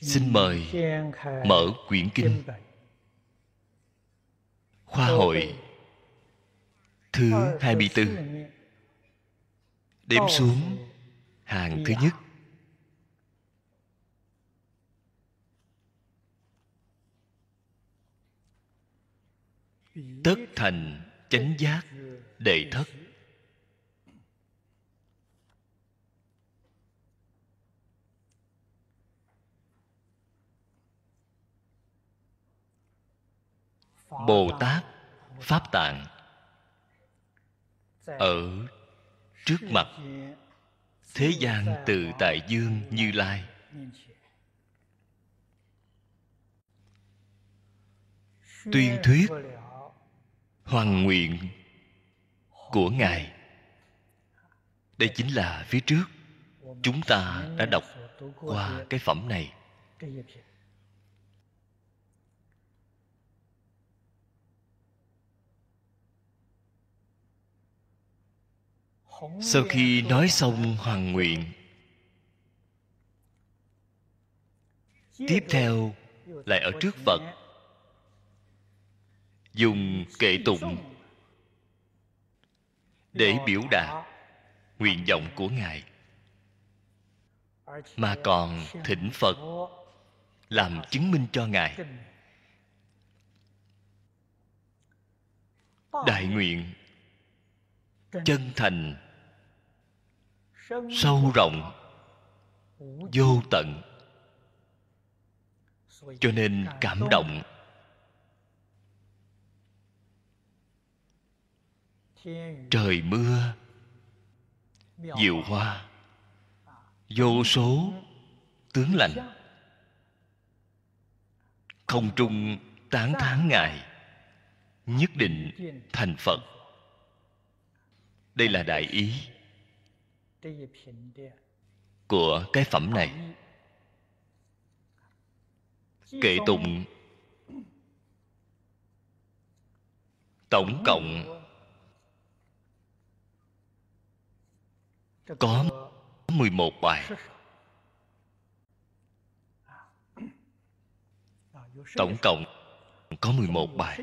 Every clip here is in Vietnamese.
Xin mời mở quyển kinh Khoa hội thứ 24, đếm xuống hàng thứ nhất. Tất thành chánh giác đệ thất. Bồ Tát Pháp Tạng ở trước mặt thế gian Tự Tại Dương Như Lai, tuyên thuyết hoằng nguyện của Ngài. Đây chính là phía trước chúng ta đã đọc qua cái phẩm này. Sau khi nói xong hoằng nguyện, tiếp theo lại ở trước Phật dùng kệ tụng để biểu đạt nguyện vọng của Ngài, mà còn thỉnh Phật làm chứng minh cho Ngài. Đại nguyện chân thành, sâu rộng, vô tận, cho nên cảm động. Trời mưa, diệu hoa, vô số tướng lành, không trung tán thán Ngài nhất định thành Phật. Đây là đại ý của cái phẩm này. Kệ tụng tổng cộng có 11 bài. Tổng cộng có 11 bài.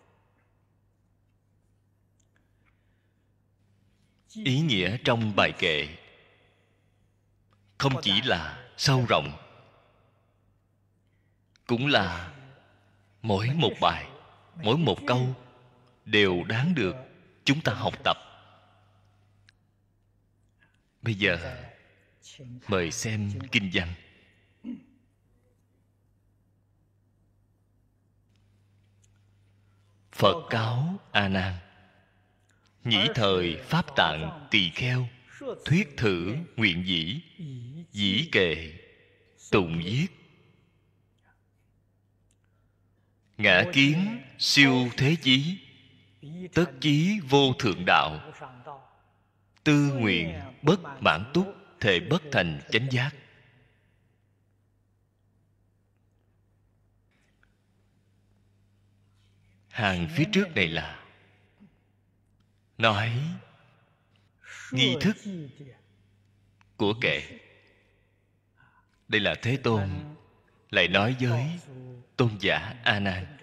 Ý nghĩa trong bài kệ không chỉ là sâu rộng, cũng là mỗi một bài, mỗi một câu đều đáng được chúng ta học tập. Bây giờ mời xem kinh văn. Phật cáo A Nan: nhĩ thời Pháp Tạng Tỳ Kheo thuyết thử nguyện dĩ, dĩ kệ tụng viết. Ngã kiến siêu thế chí, tất chí vô thượng đạo. Tư nguyện bất mãn túc, thể bất thành chánh giác. Hàng phía trước này là nói nghi thức của kệ. Đây là Thế Tôn lại nói với tôn giả A Nan.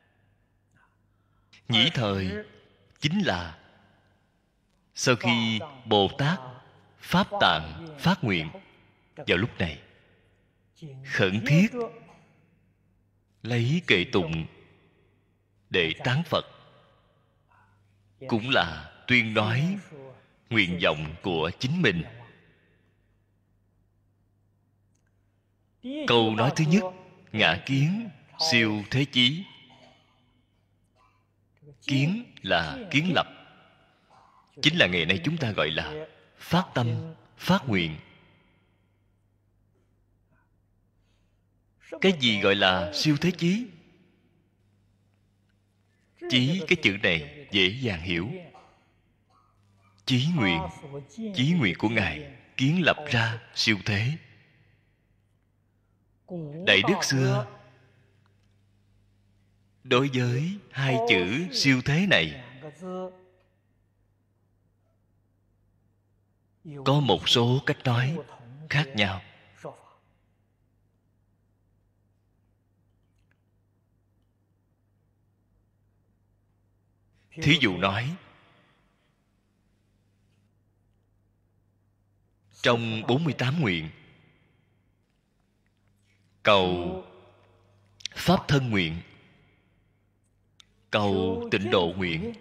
Nhĩ thời chính là sau khi Bồ Tát Pháp Tạng phát nguyện, vào lúc này khẩn thiết lấy kệ tụng để tán Phật, cũng là tuyên nói nguyện vọng của chính mình. Câu nói thứ nhất, ngã kiến siêu thế chí. Kiến là kiến lập, chính là ngày nay chúng ta gọi là phát tâm, phát nguyện. Cái gì gọi là siêu thế chí? Chí, cái chữ này dễ dàng hiểu. Chí nguyện của Ngài kiến lập ra siêu thế. Đại đức xưa đối với hai chữ siêu thế này có một số cách nói khác nhau. thí dụ nói, trong 48 nguyện, cầu pháp thân nguyện, cầu tịnh độ nguyện,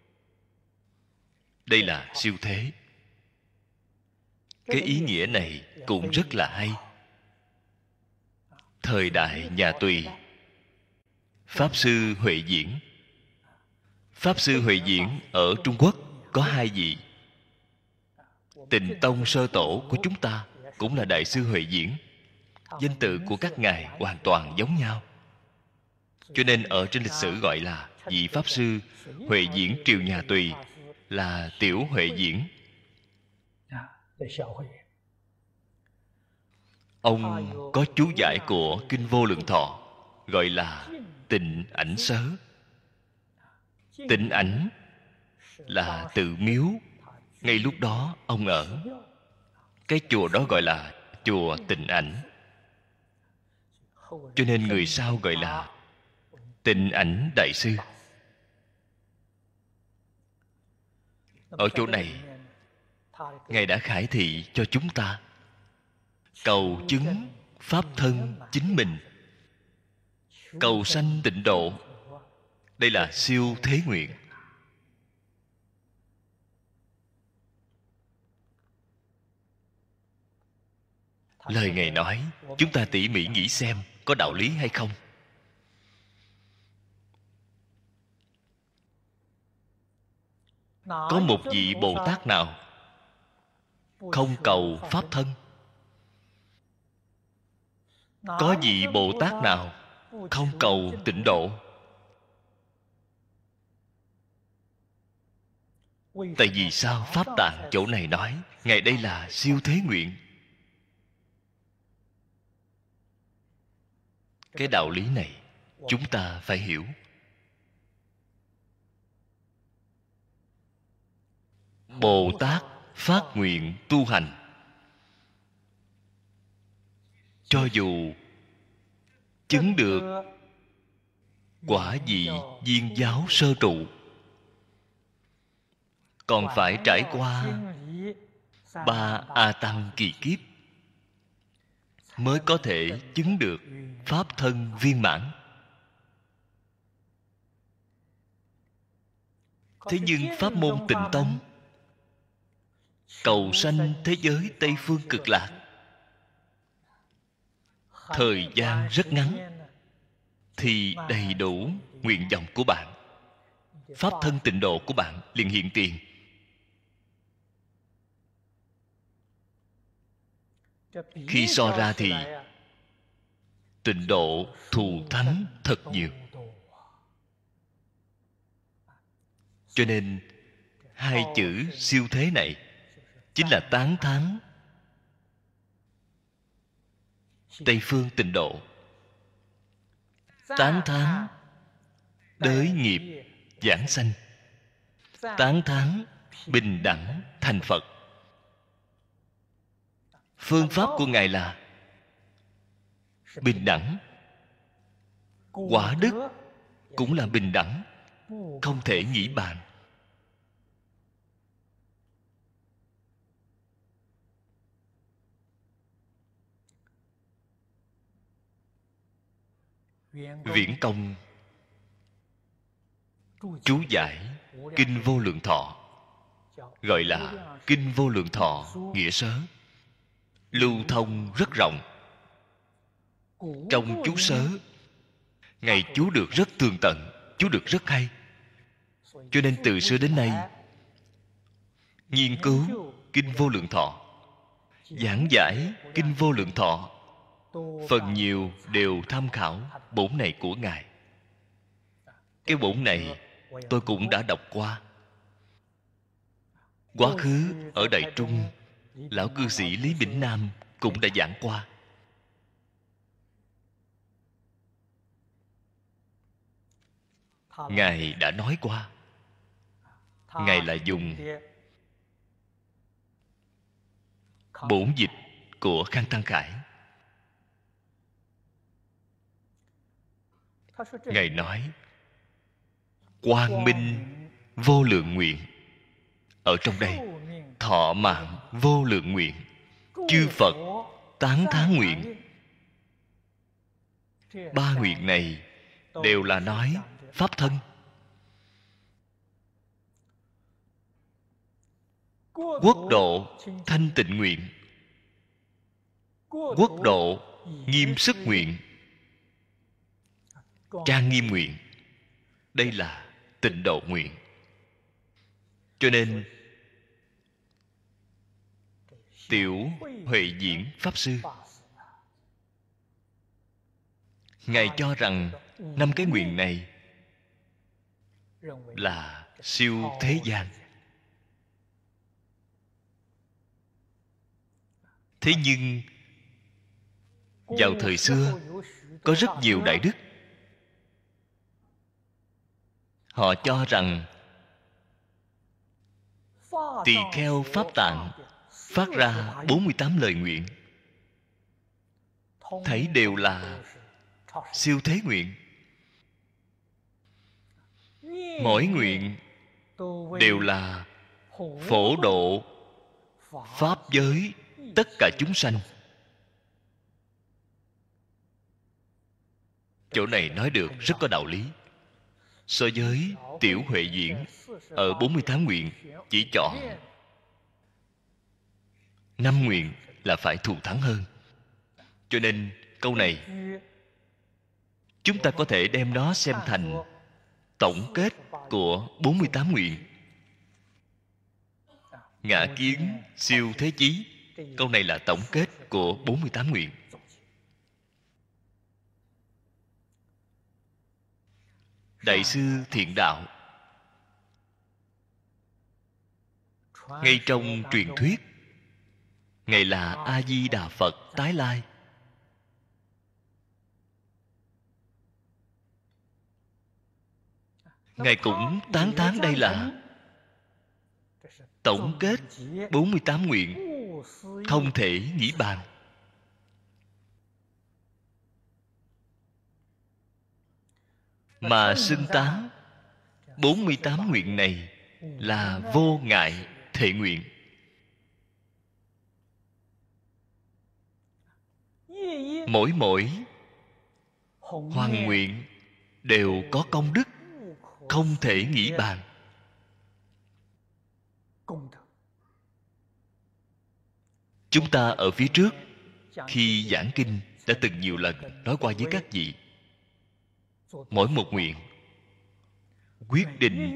đây là siêu thế. Cái ý nghĩa này cũng rất là hay. Thời đại nhà Tùy, Pháp Sư Huệ Diễn. Pháp Sư Huệ Diễn ở Trung Quốc có hai vị. Tịnh Tông sơ tổ của chúng ta cũng là Đại sư Huệ Diễn. Danh tự của các ngài hoàn toàn giống nhau, cho nên ở trên lịch sử gọi là vị Pháp Sư Huệ Diễn triều nhà Tùy là Tiểu Huệ Diễn. Ông có chú giải của Kinh Vô Lượng Thọ, gọi là Tịnh Ảnh Sớ. Tịnh Ảnh là tự miếu, ngay lúc đó ông ở. Cái chùa đó gọi là chùa Tịnh Ảnh, cho nên người sau gọi là Tịnh Ảnh Đại Sư. Ở chỗ này, ngài đã khải thị cho chúng ta cầu chứng pháp thân chính mình, cầu sanh tịnh độ. Đây là siêu thế nguyện. Lời ngài nói, chúng ta tỉ mỉ nghĩ xem có đạo lý hay không. Có một vị Bồ Tát nào không cầu pháp thân? Có vị Bồ Tát nào không cầu tịnh độ? Tại vì sao Pháp Tạng chỗ này nói ngài đây là siêu thế nguyện? Cái đạo lý này chúng ta phải hiểu. Bồ Tát phát nguyện tu hành, cho dù chứng được quả vị viên giáo sơ trụ, còn phải trải qua 3 A Tăng kỳ kiếp mới có thể chứng được pháp thân viên mãn. Thế nhưng pháp môn Tịnh Tông cầu sanh thế giới Tây Phương Cực Lạc, thời gian rất ngắn thì đầy đủ nguyện vọng của bạn, pháp thân tịnh độ của bạn liền hiện tiền. Khi so ra thì tịnh độ thù thắng thật nhiều. Cho nên hai chữ siêu thế này chính là tán thán Tây phương tịnh độ, tán thán đới nghiệp giảng sanh, tán thán bình đẳng thành Phật. Phương pháp của ngài là bình đẳng, quả đức cũng là bình đẳng, không thể nghĩ bàn. Viễn Công chú giải Kinh Vô Lượng Thọ, gọi là Kinh Vô Lượng Thọ nghĩa sớ, lưu thông rất rộng. Trong chú sớ, ngài chú được rất tường tận, chú được rất hay. Cho nên từ xưa đến nay, nghiên cứu Kinh Vô Lượng Thọ, giảng giải Kinh Vô Lượng Thọ, phần nhiều đều tham khảo bổn này của ngài. Cái bổn này tôi cũng đã đọc qua. Quá khứ ở Đại Trung, lão cư sĩ Lý Bỉnh Nam cũng đã giảng qua. Ngài đã nói qua, ngài là dùng bổn dịch của Khang Tăng Khải. Ngài nói quang minh vô lượng nguyện. Ở trong đây, thọ mạng vô lượng nguyện, chư Phật tán thán nguyện. Ba nguyện này đều là nói pháp thân. Quốc độ thanh tịnh nguyện, quốc độ nghiêm sức nguyện, trang nghiêm nguyện. Đây là tịnh độ nguyện. Cho nên Tiểu Huệ Diễn Pháp Sư, Ngài cho rằng 5 cái nguyện này là siêu thế gian. Thế nhưng vào thời xưa có rất nhiều đại đức, họ cho rằng tỳ kheo Pháp Tạng phát ra 48 lời nguyện, thấy đều là siêu thế nguyện. Mỗi nguyện đều là phổ độ pháp giới tất cả chúng sanh. Chỗ này nói được rất có đạo lý. So với Tiểu Huệ Diễn ở 48 nguyện chỉ chọn 5 nguyện là phải thù thắng hơn. Cho nên câu này chúng ta có thể đem nó xem thành tổng kết của 48 nguyện. Ngã kiến siêu thế chí, câu này là tổng kết của 48 nguyện. Đại sư Thiện Đạo ngay trong truyền thuyết, Ngài là A Di Đà Phật tái lai. Ngài cũng tán thán đây là tổng kết 48 nguyện, không thể nghĩ bàn. Mà xưng tán 48 nguyện này là vô ngại thệ nguyện. Mỗi hoằng nguyện đều có công đức không thể nghĩ bàn. Chúng ta ở phía trước khi giảng kinh đã từng nhiều lần nói qua với các vị, mỗi một nguyện quyết định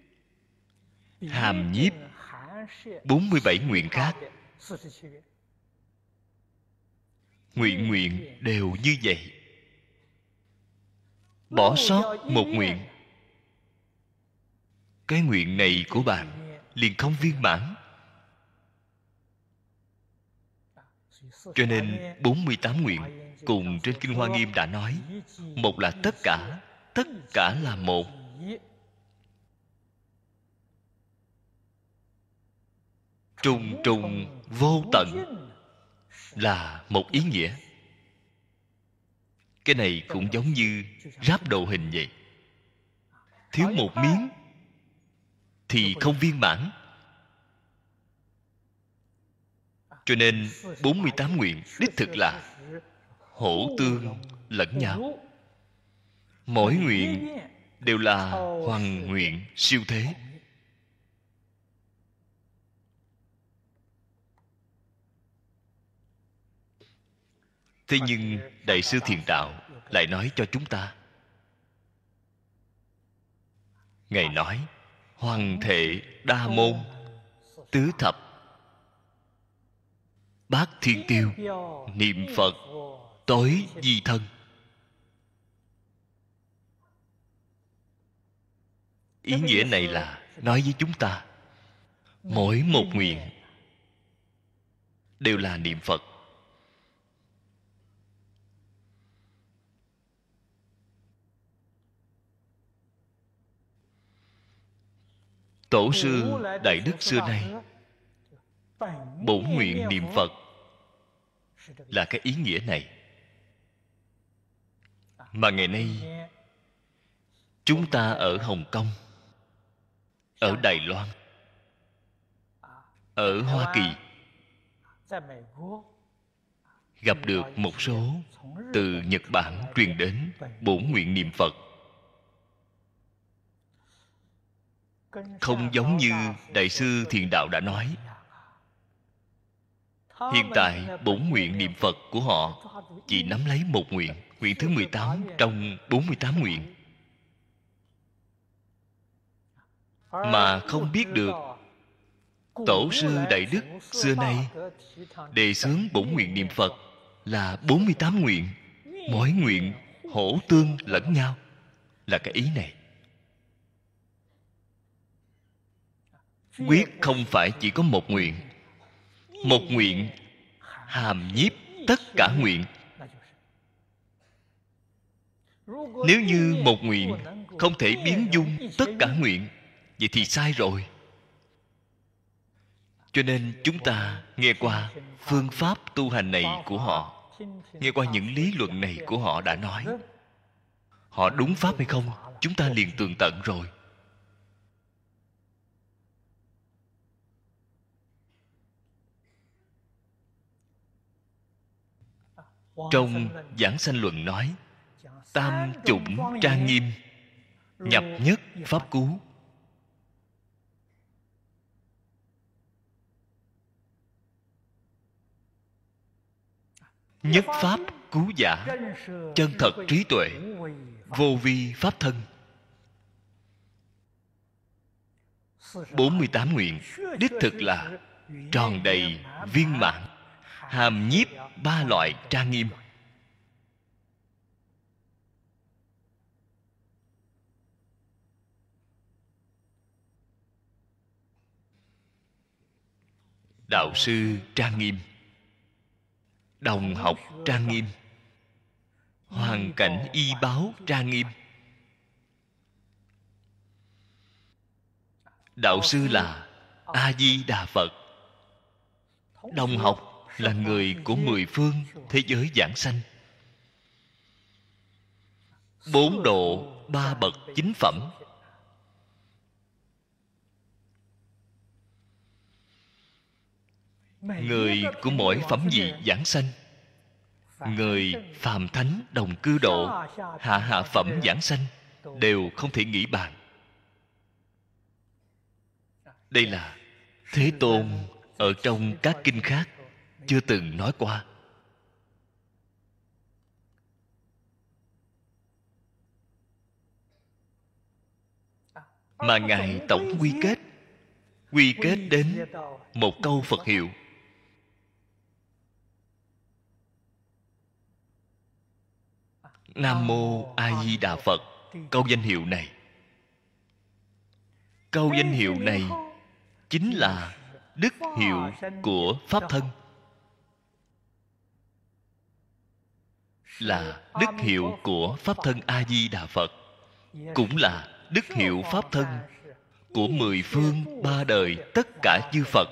hàm nhiếp 47 nguyện khác. Nguyện đều như vậy. Bỏ sót một nguyện, cái nguyện này của bạn liền không viên mãn. Cho nên 48 nguyện cùng trên Kinh Hoa Nghiêm đã nói, một là tất cả là một. Trùng trùng vô tận là một ý nghĩa. Cái này cũng giống như ráp đồ hình vậy. Thiếu một miếng thì không viên mãn. Cho nên 48 nguyện đích thực là hỗ tương lẫn nhau. Mỗi nguyện đều là hoằng nguyện siêu thế. Thế nhưng Đại sư Thiền Đạo lại nói cho chúng ta, Ngài nói hoằng thệ đa môn, tứ thập bát thiên tiêu, niệm Phật tối di thân. Ý nghĩa này là nói với chúng ta, mỗi một nguyện đều là niệm Phật. Tổ sư Đại Đức xưa nay bổn nguyện niệm Phật là cái ý nghĩa này. Mà ngày nay chúng ta ở Hồng Kông ở Đài Loan, ở Hoa Kỳ, gặp được một số từ Nhật Bản truyền đến bổn nguyện niệm Phật. Không giống như Đại sư Thiền Đạo đã nói, hiện tại bổn nguyện niệm Phật của họ chỉ nắm lấy một nguyện, nguyện thứ 18 trong 48 nguyện, mà không biết được Tổ sư Đại Đức xưa nay đề xướng bổn nguyện niệm Phật là 48 nguyện, mỗi nguyện hỗ tương lẫn nhau, là cái ý này. Quyết không phải chỉ có một nguyện. Một nguyện hàm nhiếp tất cả nguyện. Nếu như một nguyện không thể biến dung tất cả nguyện, vậy thì sai rồi. Cho nên chúng ta nghe qua phương pháp tu hành này của họ, nghe qua những lý luận này của họ đã nói, họ đúng pháp hay không, chúng ta liền tường tận rồi. Trong Giảng Sanh Luận nói, tam chủng trang nghiêm, nhập nhất pháp cú. Nhất pháp cứu giả, chân thật trí tuệ, vô vi pháp thân. 48 nguyện đích thực là tròn đầy viên mãn, hàm nhiếp ba loại trang nghiêm. Đạo sư trang nghiêm, đồng học trang nghiêm, hoàn cảnh y báo trang nghiêm. Đạo sư là A Di Đà Phật, đồng học là người của 10 phương thế giới giảng sanh. 4 độ 3 bậc chính phẩm. Người của mỗi phẩm vị giảng sanh, người phàm thánh đồng cư độ, hạ hạ phẩm giảng sanh, đều không thể nghĩ bàn. Đây là Thế Tôn ở trong các kinh khác chưa từng nói qua. Mà Ngài tổng quy kết đến một câu Phật hiệu: Nam Mô A Di Đà Phật. Câu danh hiệu này, câu danh hiệu này chính là đức hiệu của pháp thân, là đức hiệu của pháp thân A Di Đà Phật, cũng là đức hiệu pháp thân của 10 phương 3 đời tất cả chư Phật.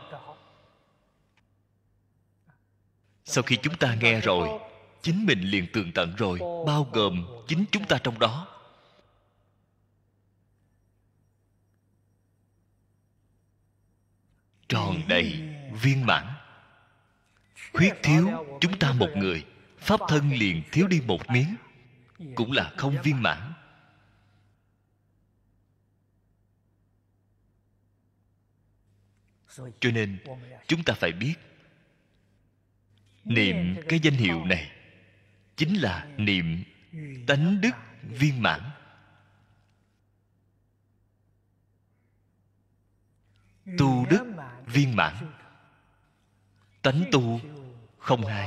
Sau khi chúng ta nghe rồi, chính mình liền tường tận rồi, bao gồm chính chúng ta trong đó. Tròn đầy viên mãn. Khuyết thiếu chúng ta một người, pháp thân liền thiếu đi một miếng, cũng là không viên mãn. Cho nên chúng ta phải biết, niệm cái danh hiệu này chính là niệm tánh đức viên mãn. Tu đức viên mãn, tánh tu không hai.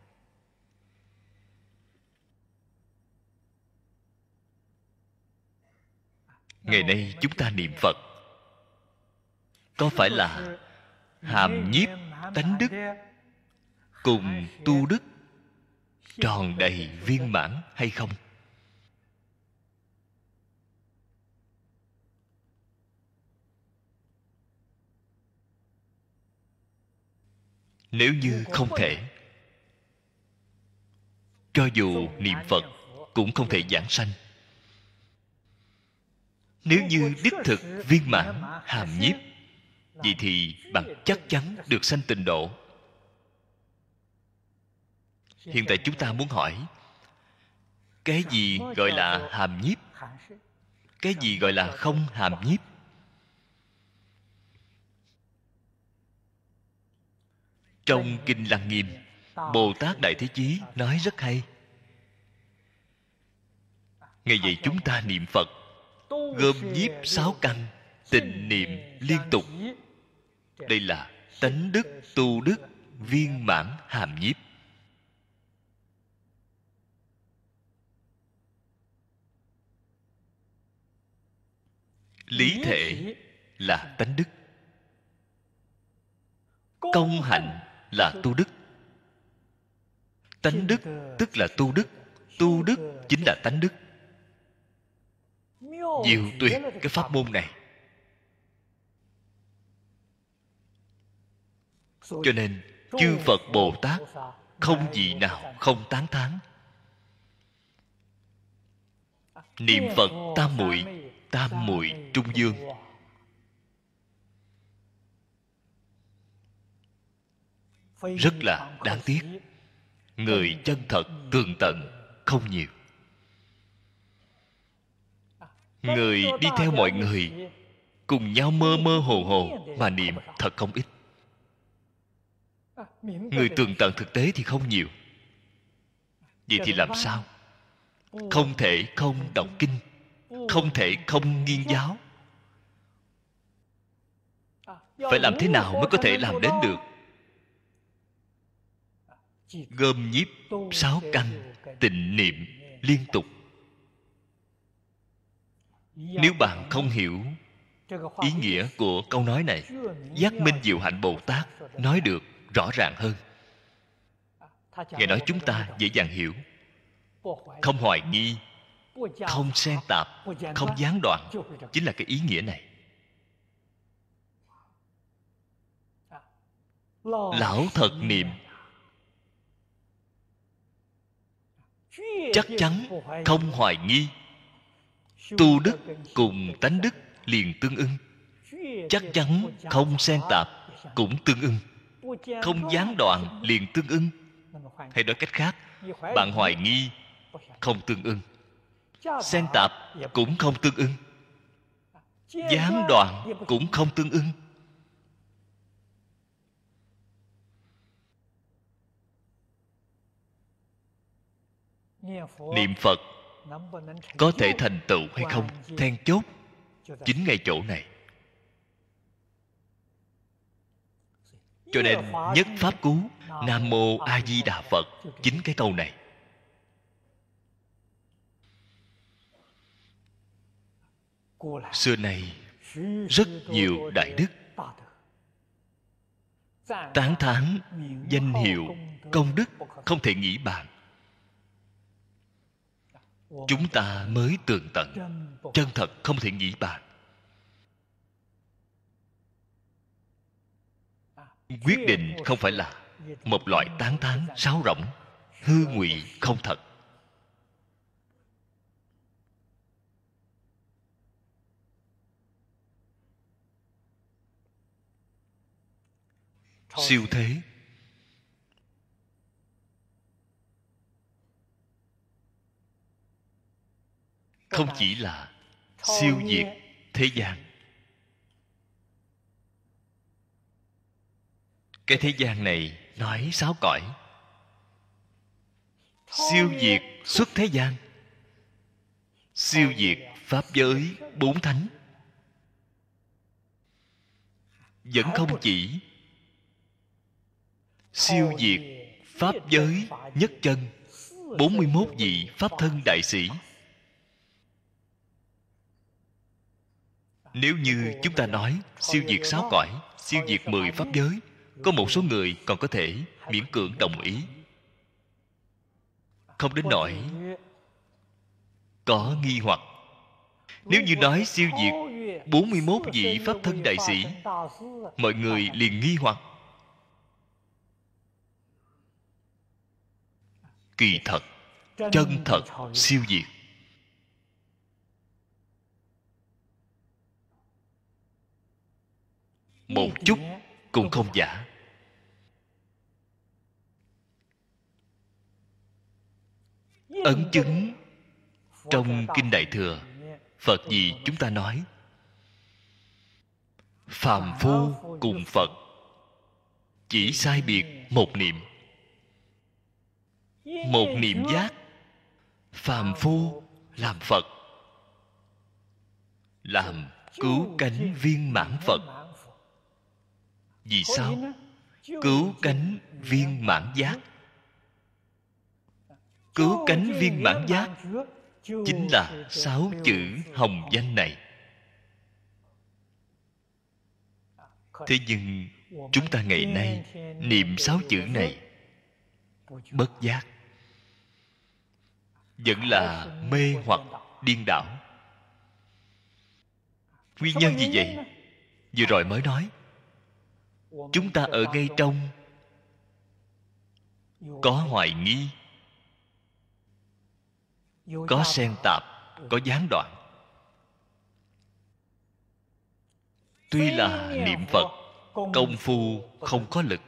Ngày nay chúng ta niệm Phật có phải là hàm nhiếp tánh đức cùng tu đức tròn đầy viên mãn hay không? Nếu như không thể, cho dù niệm Phật cũng không thể giảng sanh. Nếu như đích thực viên mãn hàm nhiếp, vậy thì bạn chắc chắn được sanh tịnh độ. Hiện tại chúng ta muốn hỏi, cái gì gọi là hàm nhiếp? Cái gì gọi là không hàm nhiếp? Trong Kinh Lăng Nghiêm, Bồ Tát Đại Thế Chí nói rất hay. Ngày vậy chúng ta niệm Phật, gom nhiếp sáu căn, tịnh niệm liên tục. Đây là tánh đức tu đức viên mãn hàm nhiếp. Lý thể là tánh đức, công hạnh là tu đức. Tánh đức tức là tu đức, tu đức chính là tánh đức. Diệu tuyệt cái pháp môn này. Cho nên chư Phật Bồ Tát không gì nào không tán thán. Niệm Phật tam muội trung dương. Rất là đáng tiếc, người chân thật tường tận không nhiều. Người đi theo mọi người, cùng nhau mơ mơ hồ hồ mà niệm thật không ít. Người tường tận thực tế thì không nhiều. Vậy thì làm sao? Không thể không đọc kinh, không thể không nghiên giáo. Phải làm thế nào mới có thể làm đến được? Gom nhiếp sáu căn, tịnh niệm liên tục. Nếu bạn không hiểu ý nghĩa của câu nói này, Giác Minh Diệu Hạnh Bồ Tát nói được rõ ràng hơn. Ngài nói chúng ta dễ dàng hiểu. Không hoài nghi, không xen tạp, không gián đoạn, chính là cái ý nghĩa này. Lão thật niệm, chắc chắn không hoài nghi. Tu đức cùng tánh đức liền tương ưng. Chắc chắn không xen tạp cũng tương ưng. Không gián đoạn liền tương ưng. Hay nói cách khác, bạn hoài nghi không tương ưng, xen tạp cũng không tương ưng, gián đoạn cũng không tương ưng. Niệm Phật có thể thành tựu hay không, then chốt chính ngay chỗ này. Cho nên nhất pháp cú Nam Mô A Di Đà Phật, chính cái câu này. Xưa nay rất nhiều đại đức tán thán danh hiệu công đức không thể nghĩ bàn. Chúng ta mới tường tận, chân thật không thể nghĩ bàn. Quyết định không phải là một loại tán thán sáo rỗng, hư ngụy không thật. Siêu thế, không chỉ là siêu diệt thế gian. Cái thế gian này nói sáu cõi, siêu diệt xuất thế gian, siêu diệt pháp giới bốn thánh. Vẫn không chỉ siêu diệt pháp giới nhất chân, 41 vị pháp thân đại sĩ. Nếu như chúng ta nói siêu diệt sáu cõi, siêu diệt 10 pháp giới, có một số người còn có thể miễn cưỡng đồng ý, không đến nỗi có nghi hoặc. Nếu như nói siêu diệt 41 vị pháp thân đại sĩ, mọi người liền nghi hoặc. Kỳ thật, chân thật siêu diệt. một chút cũng không giả. Ấn chứng trong Kinh Đại Thừa, Phật gì chúng ta nói? Phàm phu cùng Phật chỉ sai biệt một niệm. Một niệm giác, phàm phu làm Phật, làm cứu cánh viên mãn Phật. Vì sao? Cứu cánh viên mãn giác. Cứu cánh viên mãn giác chính là 6 chữ hồng danh này. Thế nhưng chúng ta ngày nay niệm 6 chữ này bất giác, vẫn là mê hoặc điên đảo. Nguyên nhân gì vậy? Vừa rồi mới nói, chúng ta ở ngay trong có hoài nghi, có xen tạp, có gián đoạn. Tuy là niệm Phật, công phu không có lực.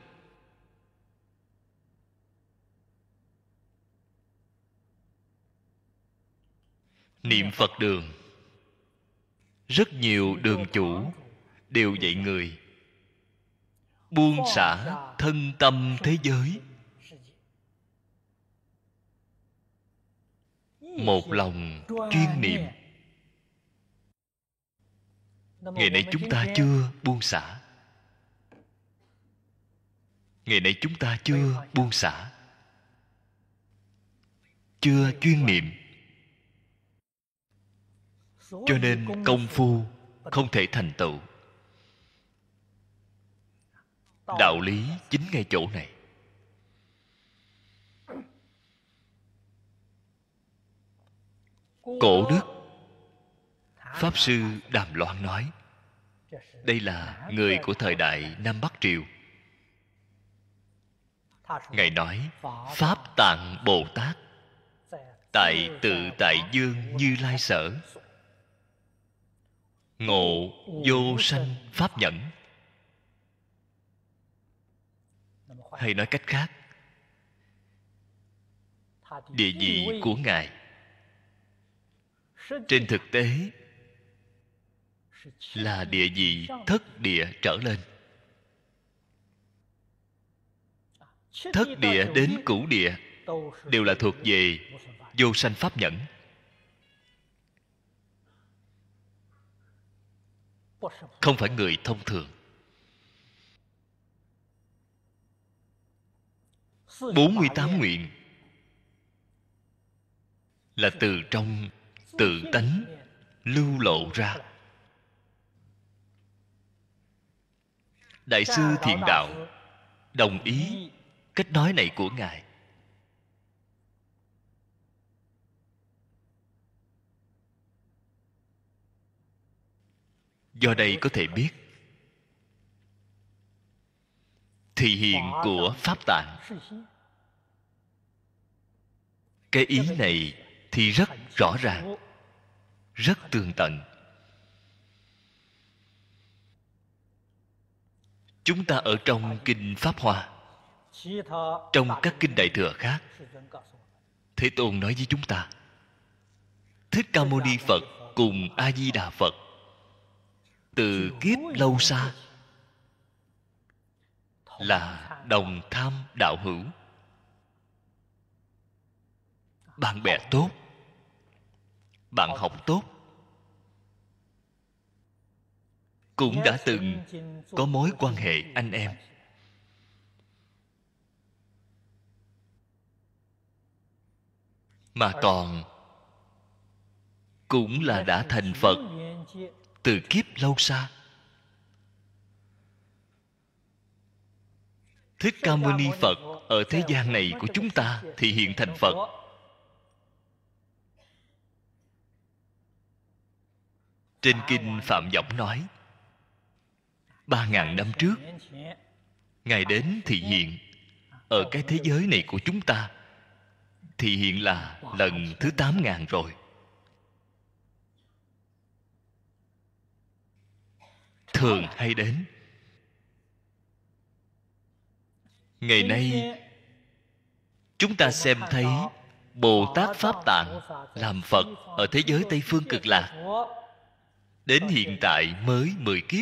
Niệm Phật đường, rất nhiều đường chủ đều dạy người buông xả thân tâm thế giới, một lòng chuyên niệm. Ngày nay chúng ta chưa buông xả. Ngày nay chúng ta chưa buông xả, chưa chuyên niệm, cho nên công phu không thể thành tựu. Đạo lý chính ngay chỗ này. Cổ đức Pháp Sư Đàm Loan nói, đây là người của thời đại Nam Bắc Triều. Ngài nói, Pháp Tạng Bồ Tát tại Tự Tại Dương Như Lai Sở, ngộ vô sanh pháp nhẫn. Hay nói cách khác, địa vị của Ngài trên thực tế là địa vị thất địa trở lên. Thất địa đến cửu địa đều là thuộc về vô sanh pháp nhẫn, không phải người thông thường. 48 nguyện là từ trong tự tánh lưu lộ ra. Đại sư Thiện Đạo đồng ý cách nói này của Ngài. Do đây có thể biết thị hiện của Pháp Tạng. Cái ý này thì rất rõ ràng, rất tường tận. Chúng ta ở trong Kinh Pháp Hoa, trong các kinh Đại Thừa khác, Thế Tôn nói với chúng ta, Thích Ca Mâu Ni Phật cùng A Di Đà Phật từ kiếp lâu xa là đồng tham đạo hữu, bạn bè tốt, bạn học tốt, cũng đã từng có mối quan hệ anh em. Mà còn cũng là đã thành Phật từ kiếp lâu xa. Thích Ca Mâu Ni Phật ở thế gian này của chúng ta thì hiện thành Phật. Trên kinh Phạm Võng nói, 3.000 năm trước Ngài đến thị hiện ở cái thế giới này của chúng ta, thị hiện là lần thứ 8.000 rồi. Thường hay đến, Ngày nay chúng ta xem thấy Bồ Tát Pháp Tạng làm Phật ở thế giới Tây Phương Cực Lạc, đến hiện tại mới 10 kiếp.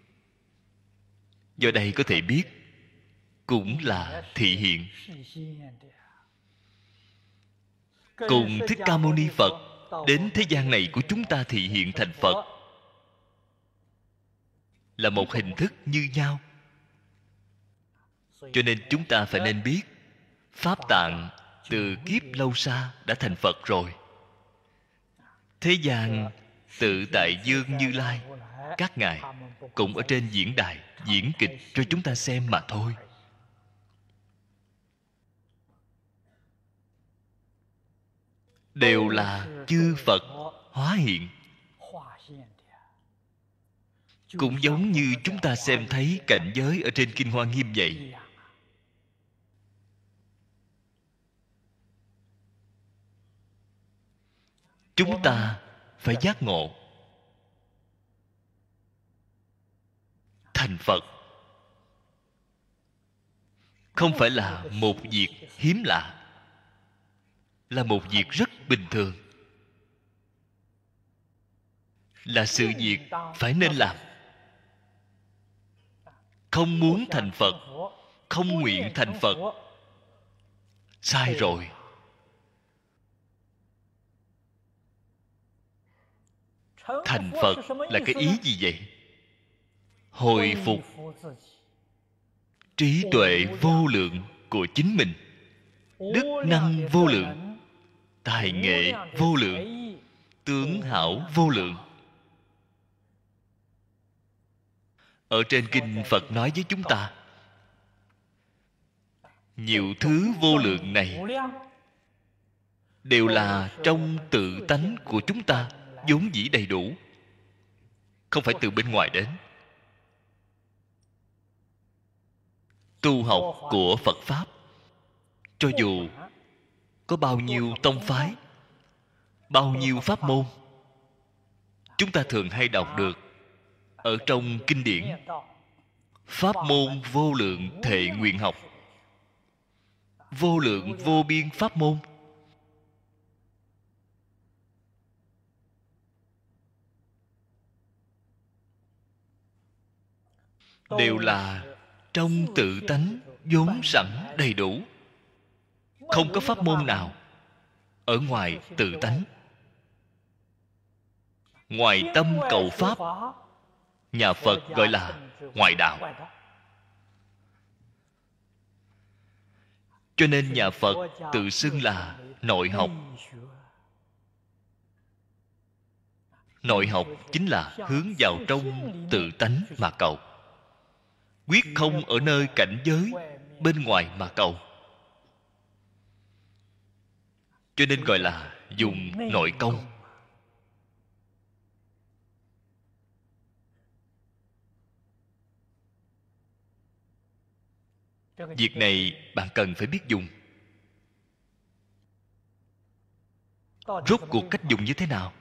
Do đây có thể biết cũng là thị hiện. Cùng Thích Ca Mâu Ni Phật đến thế gian này của chúng ta thị hiện thành Phật là một hình thức như nhau. Cho nên chúng ta phải nên biết Pháp Tạng từ kiếp lâu xa đã thành Phật rồi. Thế gian Tự Tại Dương Như Lai, các ngài cũng ở trên diễn đài diễn kịch cho chúng ta xem mà thôi. Đều là chư Phật hóa hiện. Cũng giống như chúng ta xem thấy cảnh giới ở trên Kinh Hoa Nghiêm vậy. Chúng ta phải giác ngộ thành Phật không phải là một việc hiếm lạ, là một việc rất bình thường, là sự việc phải nên làm. Không muốn thành Phật, không nguyện thành Phật, sai rồi. Thành Phật là cái ý gì vậy? Hồi phục trí tuệ vô lượng của chính mình, đức năng vô lượng, tài nghệ vô lượng, tướng hảo vô lượng. Ở trên kinh Phật nói với chúng ta, nhiều thứ vô lượng này đều là trong tự tánh của chúng ta vốn dĩ đầy đủ, không phải từ bên ngoài đến. Tu học của Phật Pháp, cho dù có bao nhiêu tông phái, bao nhiêu pháp môn, chúng ta thường hay đọc được ở trong kinh điển: pháp môn vô lượng thệ nguyện học, vô lượng vô biên pháp môn. Đều là trong tự tánh vốn sẵn đầy đủ, không có pháp môn nào ở ngoài tự tánh. Ngoài tâm cầu pháp, nhà Phật gọi là ngoại đạo. Cho nên nhà Phật tự xưng là nội học. Nội học chính là hướng vào trong tự tánh mà cầu, quyết không ở nơi cảnh giới bên ngoài mà cầu. Cho nên gọi là dùng nội công. Việc này bạn cần phải biết dùng. Rốt cuộc cách dùng như thế nào?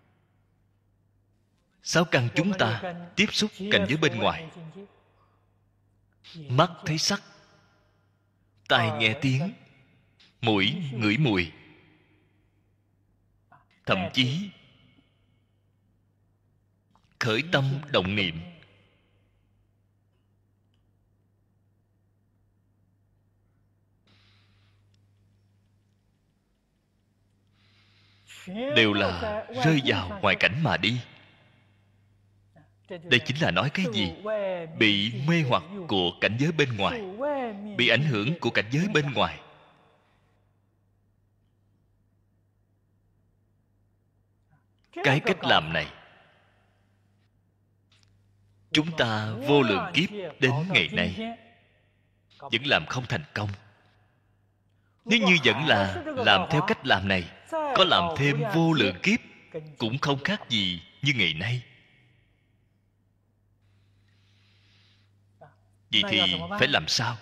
Sáu căn chúng ta tiếp xúc cảnh giới bên ngoài. Mắt thấy sắc, tai nghe tiếng, mũi ngửi mùi, thậm chí khởi tâm động niệm. Đều là rơi vào ngoại cảnh mà đi. Đây chính là nói cái gì? Bị mê hoặc của cảnh giới bên ngoài, bị ảnh hưởng của cảnh giới bên ngoài. Cái cách làm này chúng ta vô lượng kiếp đến ngày nay vẫn làm không thành công. Nếu như vẫn là làm theo cách làm này, có làm thêm vô lượng kiếp cũng không khác gì như ngày nay. Vậy thì phải làm sao?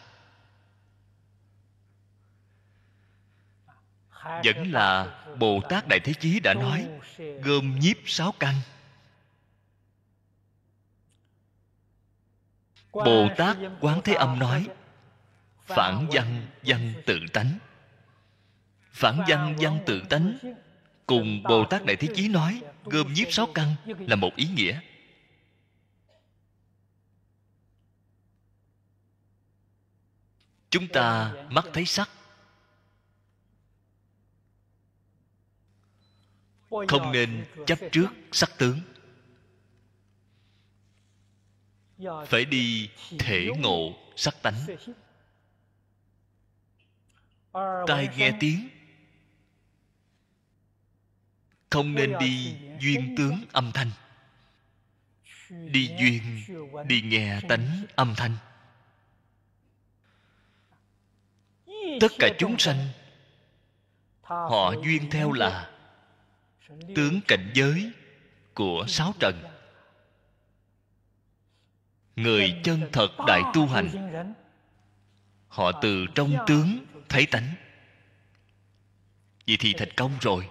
Vẫn là Bồ Tát Đại Thế Chí đã nói, gom nhiếp sáu căn. Bồ Tát Quán Thế Âm nói, Phản văn văn tự tánh. Phản văn văn tự tánh cùng Bồ Tát Đại Thế Chí nói gom nhiếp sáu căn là một ý nghĩa. Chúng ta mắt thấy sắc, không nên chấp trước sắc tướng, phải đi thể ngộ sắc tánh. Tai nghe tiếng, không nên đi duyên tướng âm thanh, đi duyên, đi nghe tánh âm thanh. Tất cả chúng sanh họ duyên theo là tướng cảnh giới của sáu trần. Người chân thật đại tu hành, họ từ trong tướng thấy tánh. Vậy thì thành công rồi.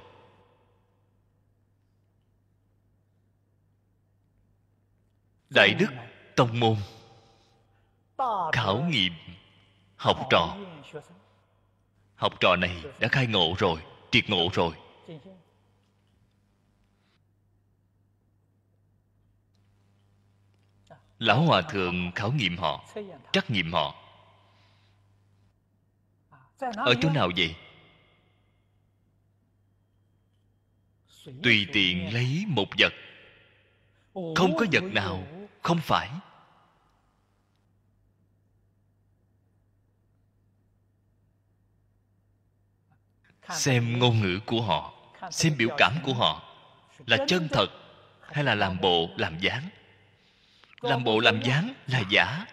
Đại đức tông môn khảo nghiệm học trò. Học trò này đã khai ngộ rồi, triệt ngộ rồi. Lão Hòa Thượng khảo nghiệm họ, trắc nghiệm họ. Ở chỗ nào vậy? Tùy tiện lấy một vật, không có vật nào không phải. Xem ngôn ngữ của họ, xem biểu cảm của họ là chân thật hay là làm bộ làm dáng. Làm bộ làm dáng là giả.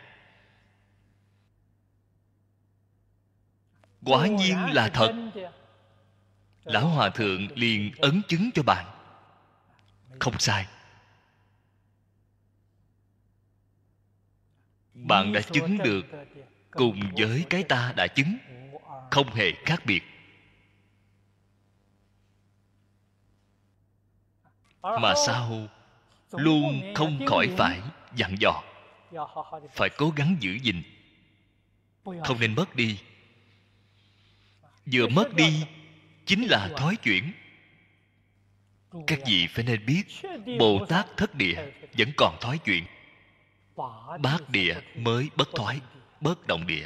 Quả nhiên là thật. Lão Hòa Thượng liền ấn chứng cho bạn. Không sai. Bạn đã chứng được cùng với cái ta đã chứng, không hề khác biệt. Mà sao luôn không khỏi phải dặn dò, phải cố gắng giữ gìn, không nên mất đi. Vừa mất đi chính là thói chuyển. Các vị phải nên biết, Bồ Tát thất địa vẫn còn thói chuyển, bát địa mới bất thoái, bất động địa.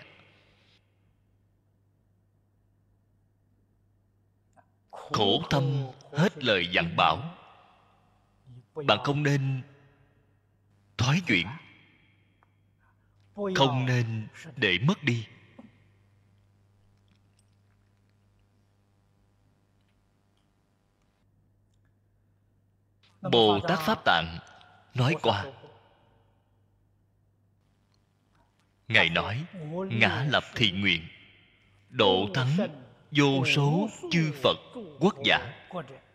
Khổ tâm hết lời dặn bảo. Bạn không nên thoái chuyển, không nên để mất đi. Bồ Tát Pháp Tạng nói qua, Ngài nói, ngã lập thiện nguyện, độ thắng vô số chư Phật quốc giả.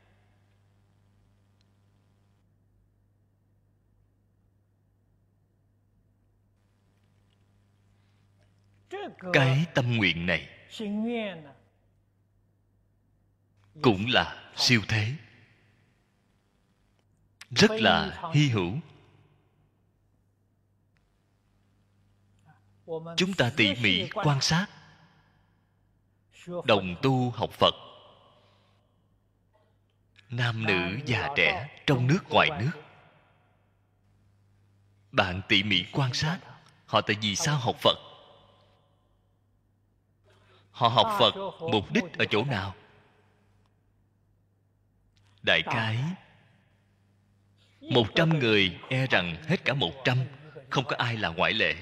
Cái tâm nguyện này cũng là siêu thế, rất là hy hữu. Chúng ta tỉ mỉ quan sát, đồng tu học Phật, nam nữ già trẻ, trong nước ngoài nước, bạn tỉ mỉ quan sát họ tại vì sao học Phật. Họ học Phật mục đích ở chỗ nào? Đại khái 100 người e rằng hết cả 100, không có ai là ngoại lệ.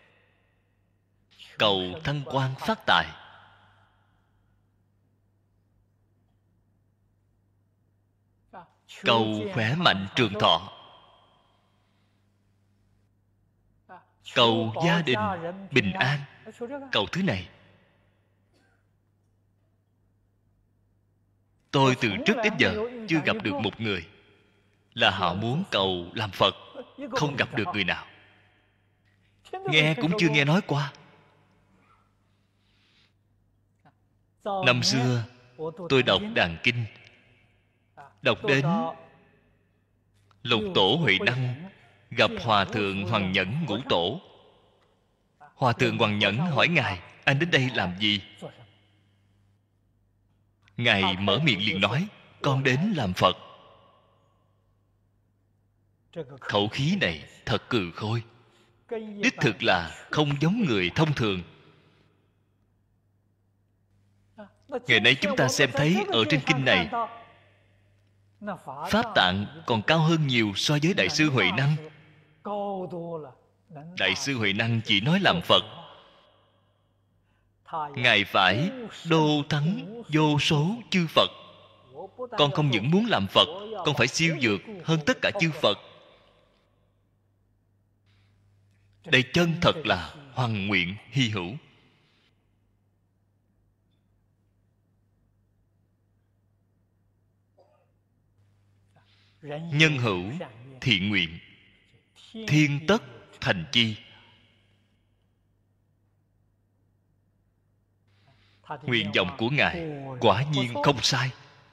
Cầu thăng quan phát tài, cầu khỏe mạnh trường thọ, cầu gia đình bình an. Cầu thứ này. Tôi từ trước đến giờ chưa gặp được một người là họ muốn cầu làm Phật, không gặp được người nào. Nghe cũng chưa nghe nói qua. Năm xưa tôi đọc Đàn Kinh, đọc đến Lục Tổ Huệ Năng gặp Hòa Thượng Hoằng Nhẫn Ngũ Tổ. Hòa Thượng Hoằng Nhẫn hỏi Ngài, anh đến đây làm gì? Ngài mở miệng liền nói, con đến làm Phật. Khẩu khí này thật cừ khôi, đích thực là không giống người thông thường. Ngày nay chúng ta xem thấy ở trên kinh này, Pháp Tạng còn cao hơn nhiều so với Đại sư Huệ Năng. Đại sư Huệ Năng chỉ nói làm Phật, Ngài phải đô thắng vô số chư Phật. Con không những muốn làm Phật, con phải siêu dược hơn tất cả chư Phật. Đây chân thật là hoằng nguyện hy hữu. Nhân hữu thiện nguyện, thiên tất thành chi. Nguyện vọng của Ngài quả nhiên không sai.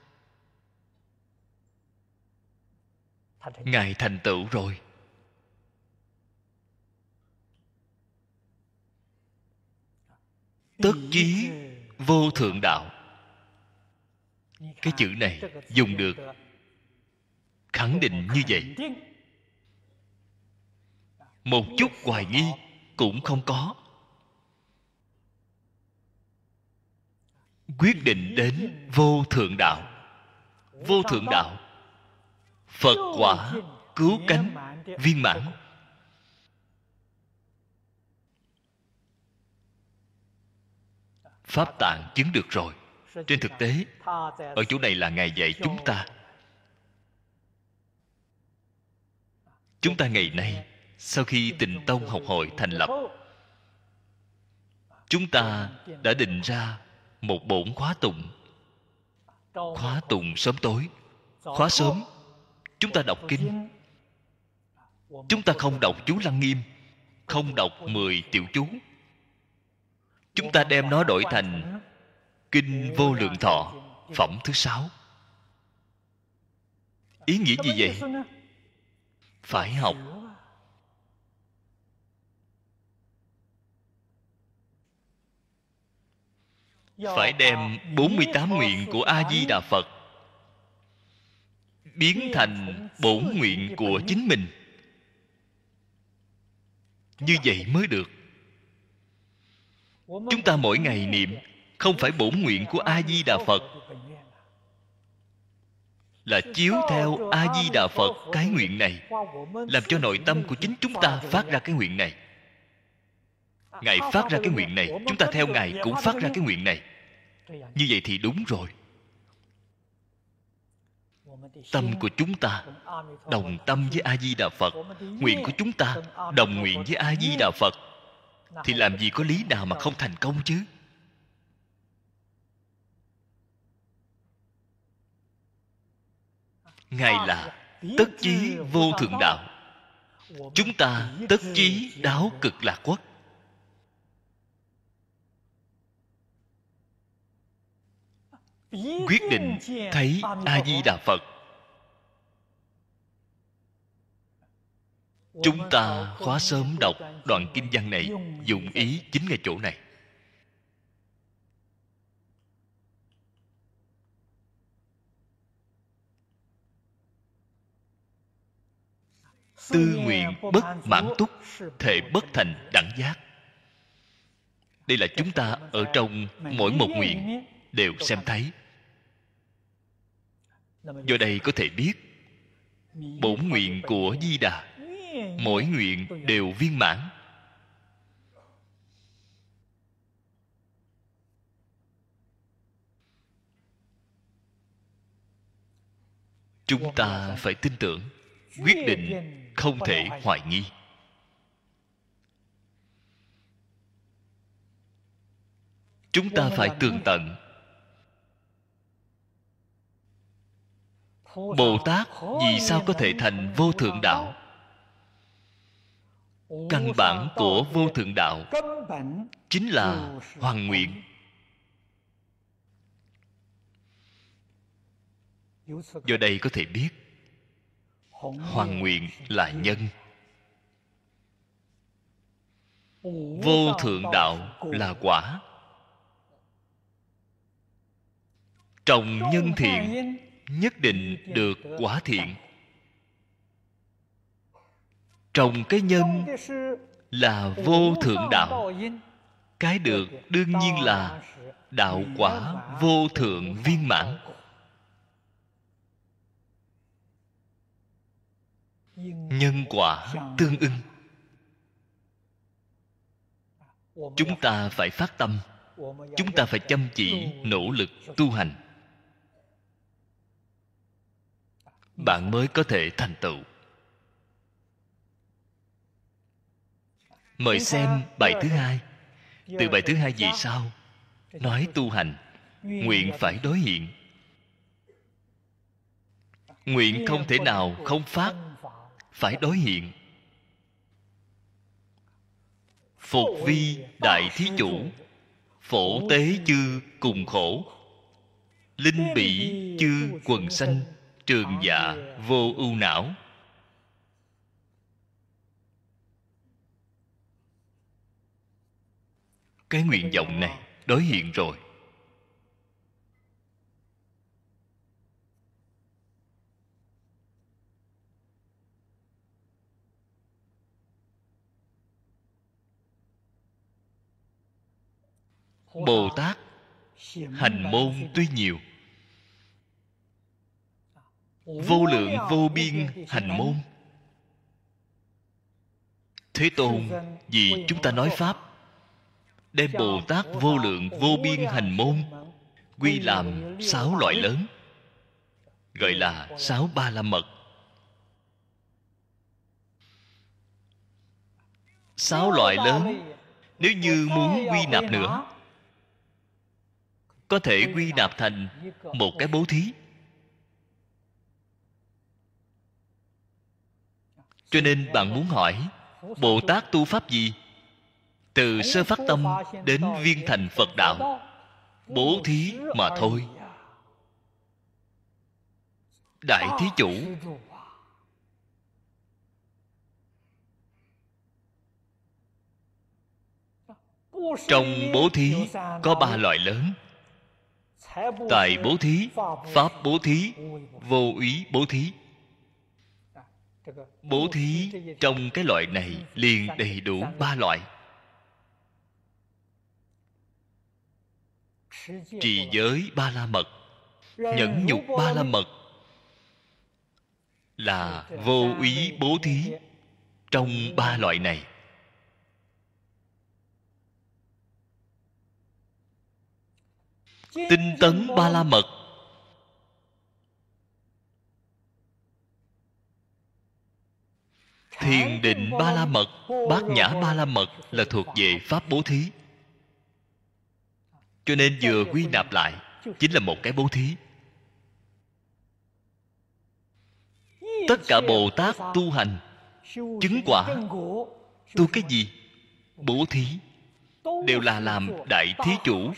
Ngài thành tựu rồi. Tất chí vô thượng đạo. Cái chữ này dùng được khẳng định như vậy, một chút hoài nghi cũng không có. Quyết định đến vô thượng đạo. Vô thượng đạo, Phật quả cứu cánh viên mãn. Pháp Tạng chứng được rồi. Trên thực tế, ở chỗ này là Ngài dạy chúng ta. Chúng ta ngày nay, sau khi Tịnh Tông học hội thành lập, chúng ta đã định ra một bổn khóa tụng. Khóa tụng sớm tối. Khóa sớm, chúng ta đọc kinh. Chúng ta không đọc chú Lăng Nghiêm, không đọc 10 tiểu chú. Chúng ta đem nó đổi thành Kinh Vô Lượng Thọ, phẩm thứ 6. Ý nghĩa gì vậy? Phải học. Phải đem 48 nguyện của A-di-đà Phật biến thành bổn nguyện của chính mình. Như vậy mới được. Chúng ta mỗi ngày niệm không phải bổn nguyện của A-di-đà Phật, là chiếu theo A-di-đà Phật cái nguyện này, làm cho nội tâm của chính chúng ta phát ra cái nguyện này. Ngài phát ra cái nguyện này, chúng ta theo Ngài cũng phát ra cái nguyện này. Như vậy thì đúng rồi. Tâm của chúng ta đồng tâm với A-di-đà Phật, nguyện của chúng ta đồng nguyện với A-di-đà Phật, thì làm gì có lý nào mà không thành công chứ? Ngài là tất chí vô thượng đạo, chúng ta tất chí đáo cực lạc quốc. Quyết định thấy A-di-đà Phật. Chúng ta khóa sớm đọc đoạn kinh văn này, dụng ý chính ngay chỗ này. Tư nguyện bất mãn túc, thể bất thành đẳng giác. Đây là chúng ta ở trong mỗi một nguyện đều xem thấy. Do đây có thể biết bổn nguyện của Di Đà, mỗi nguyện đều viên mãn. Chúng ta phải tin tưởng, quyết định không thể hoài nghi. Chúng ta phải tường tận. Bồ Tát vì sao có thể thành vô thượng đạo? Căn bản của vô thượng đạo chính là hoằng nguyện. Do đây có thể biết hoằng nguyện là nhân. Vô thượng đạo là quả. Trồng nhân thiện nhất định được quả thiện. Trồng cái nhân là vô thượng đạo. Cái được đương nhiên là đạo quả vô thượng viên mãn. Nhân quả tương ưng. Chúng ta phải phát tâm, chúng ta phải chăm chỉ nỗ lực tu hành, bạn mới có thể thành tựu. Mời xem bài thứ hai. Từ bài thứ hai về sau nói tu hành, nguyện phải đối hiện. Nguyện không thể nào không phát, phải đối hiện. Phục vi đại thí chủ, phổ tế chư cùng khổ. Linh bỉ chư quần sanh, trường dạ vô ưu não. Cái nguyện vọng này đối hiện rồi. Bồ Tát hành môn tuy nhiều, vô lượng vô biên hành môn. Thế Tôn vì chúng ta nói Pháp, đem Bồ Tát vô lượng vô biên hành môn quy làm 6 loại lớn, gọi là 6 Ba La Mật. 6 loại lớn, nếu như muốn quy nạp nữa, có thể quy nạp thành một cái bố thí. Cho nên bạn muốn hỏi, Bồ Tát tu pháp gì? Từ sơ phát tâm đến viên thành Phật đạo, bố thí mà thôi. Đại thí chủ. Trong bố thí có 3 loại lớn: tài bố thí, pháp bố thí, vô úy bố thí. Bố thí trong cái loại này liền đầy đủ 3 loại. Trì giới Ba La Mật, nhẫn nhục Ba La Mật là vô úy bố thí trong 3 loại này. Tinh tấn Ba La Mật, thiền định Ba La Mật, bát nhã Ba La Mật là thuộc về pháp bố thí. Cho nên vừa quy nạp lại chính là một cái bố thí. Tất cả Bồ Tát tu hành chứng quả, tu cái gì? Bố thí, đều là làm đại thí chủ.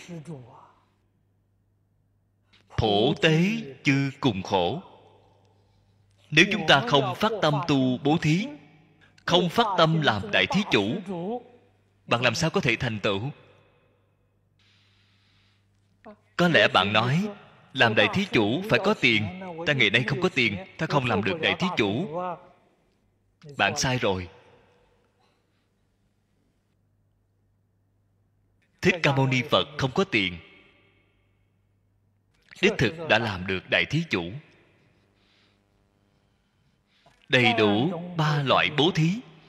Phổ tế chư cùng khổ. Nếu chúng ta không phát tâm tu bố thí, không phát tâm làm đại thí chủ, bạn làm sao có thể thành tựu? Có lẽ bạn nói, làm đại thí chủ phải có tiền. Ta ngày nay không có tiền, ta không làm được đại thí chủ. Bạn sai rồi. Thích Ca Mâu Ni Phật không có tiền, đích thực đã làm được đại thí chủ. Đầy đủ 3 loại bố thí.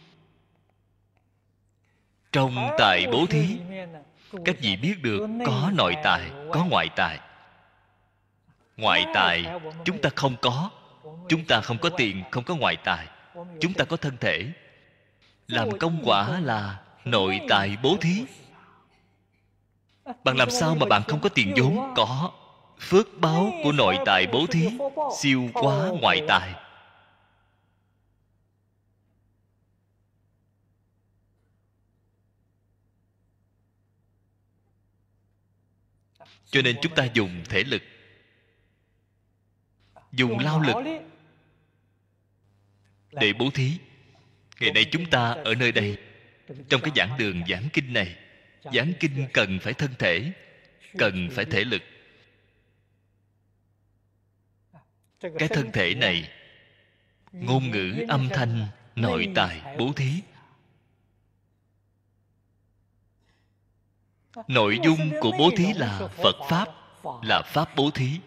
Trong tài bố thí, các vị biết được có nội tài, có ngoại tài. Ngoại tài chúng ta không có. Chúng ta không có tiền, không có ngoại tài. Chúng ta có thân thể. Làm công quả là nội tài bố thí. Bạn làm sao mà bạn không có tiền vốn? Có. Phước báo của nội tài bố thí siêu quá ngoại tài. Cho nên chúng ta dùng thể lực, dùng lao lực để bố thí. Ngày nay chúng ta ở nơi đây trong cái giảng đường giảng kinh này, giảng kinh cần phải thân thể, cần phải thể lực. Cái thân thể này, ngôn ngữ, âm thanh, nội tài, bố thí. Nội dung của bố thí là Phật Pháp, là Pháp bố thí.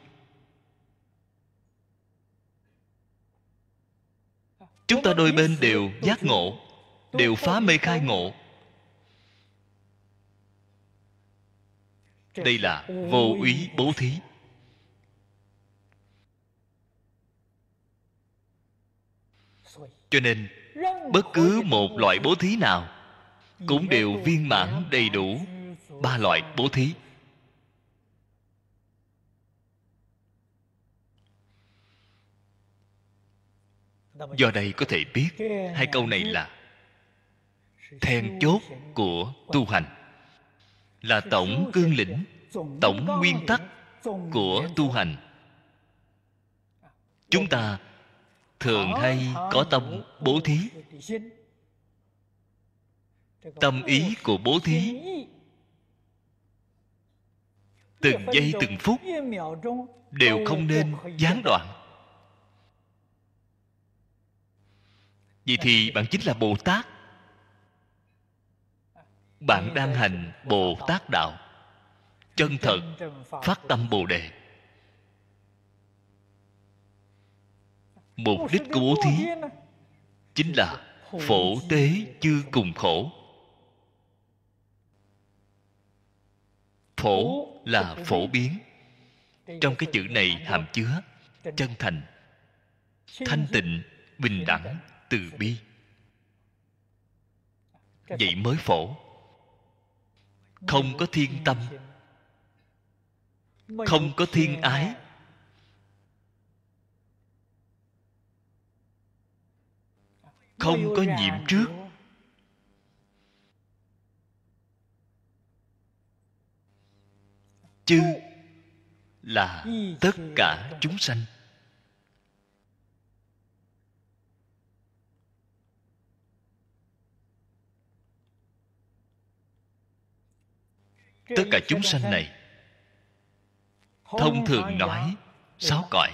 Chúng ta đôi bên đều giác ngộ, đều phá mê khai ngộ. Đây là vô úy bố thí. Cho nên bất cứ một loại bố thí nào cũng đều viên mãn đầy đủ ba loại bố thí. Do đây có thể biết hai câu này là then chốt của tu hành, là tổng cương lĩnh, tổng nguyên tắc của tu hành. Chúng ta thường hay có tâm bố thí. Tâm ý của bố thí từng giây từng phút đều không nên gián đoạn. Vậy thì bạn chính là Bồ Tát. Bạn đang hành Bồ Tát đạo, chân thật phát tâm Bồ Đề. Mục đích của bố thí chính là phổ tế chư cùng khổ. Phổ là phổ biến. Trong cái chữ này hàm chứa chân thành, thanh tịnh, bình đẳng, từ bi. Vậy mới phổ. Không có thiên tâm, không có thiên ái, không có nhiễm trước. Chư là tất cả chúng sanh. Tất cả chúng sanh này, thông thường nói 6 cõi.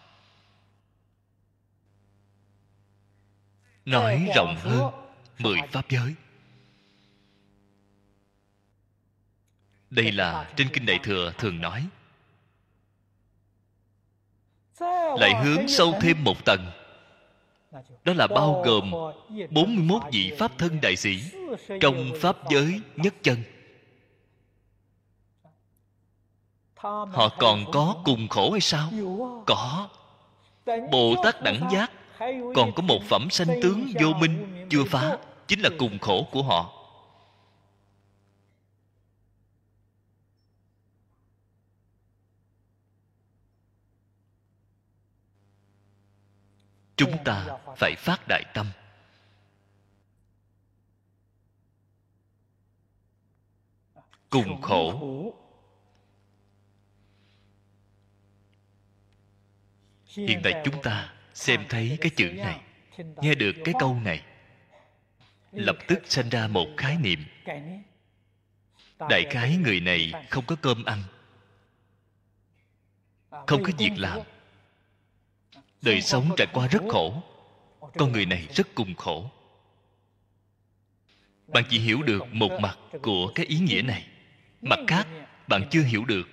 Nói rộng hơn 10 pháp giới. Đây là trên Kinh Đại Thừa thường nói. Lại hướng sâu thêm một tầng, đó là bao gồm 41 vị Pháp thân đại sĩ trong Pháp giới nhất chân. Họ còn có cùng khổ hay sao? Có. Bồ Tát đẳng giác còn có một phẩm sanh tướng vô minh chưa phá, chính là cùng khổ của họ. Chúng ta phải phát đại tâm. Cùng khổ. Hiện tại chúng ta xem thấy cái chữ này, nghe được cái câu này, lập tức sanh ra một khái niệm. Đại khái người này không có cơm ăn, không có việc làm, đời sống trải qua rất khổ. Con người này rất cùng khổ. Bạn chỉ hiểu được một mặt của cái ý nghĩa này, mặt khác bạn chưa hiểu được.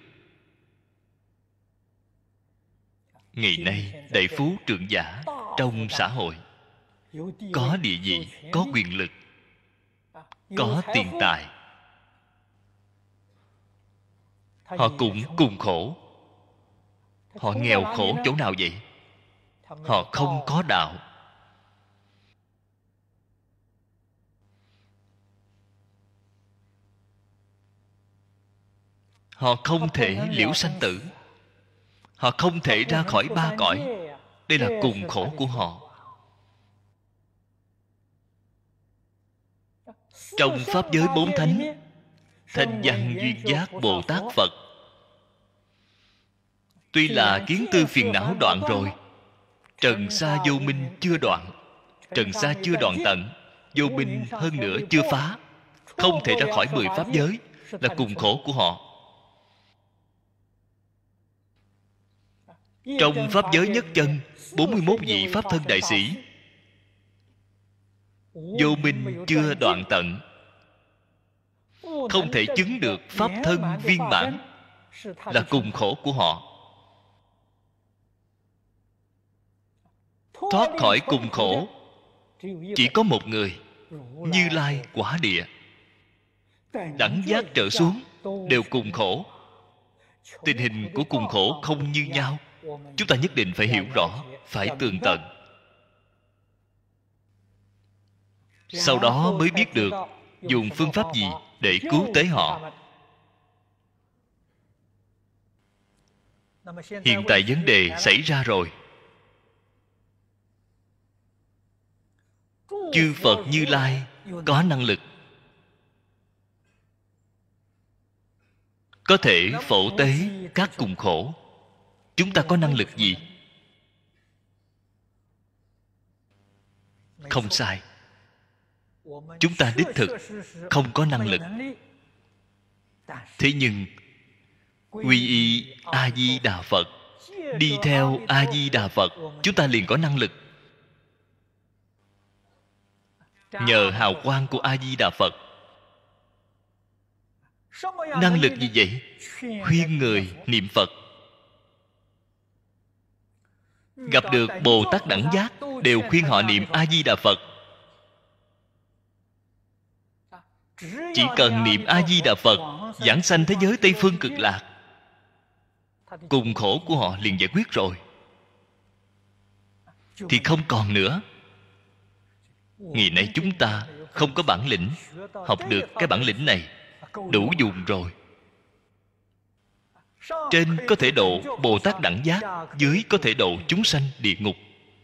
Ngày nay đại phú trưởng giả trong xã hội, có địa vị, có quyền lực, có tiền tài, họ cũng cùng khổ. Họ nghèo khổ chỗ nào vậy? Họ không có đạo. Họ không thể liễu sanh tử. Họ không thể ra khỏi ba cõi. Đây là cùng khổ của họ. Trong Pháp giới 4 thánh, Thanh Văn Duyên Giác Bồ Tát Phật, tuy là kiến tư phiền não đoạn rồi, trần sa vô minh chưa đoạn. Trần sa chưa đoạn tận, vô minh hơn nữa chưa phá, không thể ra khỏi 10 pháp giới, là cùng khổ của họ. Trong pháp giới nhất chân, 41 vị pháp thân đại sĩ, vô minh chưa đoạn tận, không thể chứng được pháp thân viên mãn, là cùng khổ của họ. Thoát khỏi cùng khổ chỉ có một người, Như Lai Quả Địa. Đẳng giác trở xuống đều cùng khổ. Tình hình của cùng khổ không như nhau, chúng ta nhất định phải hiểu rõ, phải tường tận. Sau đó mới biết được dùng phương pháp gì để cứu tế họ. Hiện tại vấn đề xảy ra rồi. Chư Phật Như Lai có năng lực, có thể phổ tế các cùng khổ. Chúng ta có năng lực gì? Không sai. Chúng ta đích thực không có năng lực. Thế nhưng quy y A Di Đà Phật, đi theo A Di Đà Phật, chúng ta liền có năng lực. Nhờ hào quang của A Di Đà Phật. Năng lực gì vậy? Khuyên người niệm Phật. Gặp được Bồ Tát đẳng giác, đều khuyên họ niệm A Di Đà Phật. Chỉ cần niệm A Di Đà Phật, giảng sanh thế giới Tây Phương Cực Lạc, cùng khổ của họ liền giải quyết rồi, thì không còn nữa. Ngày nay chúng ta không có bản lĩnh, học được cái bản lĩnh này đủ dùng rồi. Trên có thể độ Bồ Tát đẳng giác, dưới có thể độ chúng sanh địa ngục.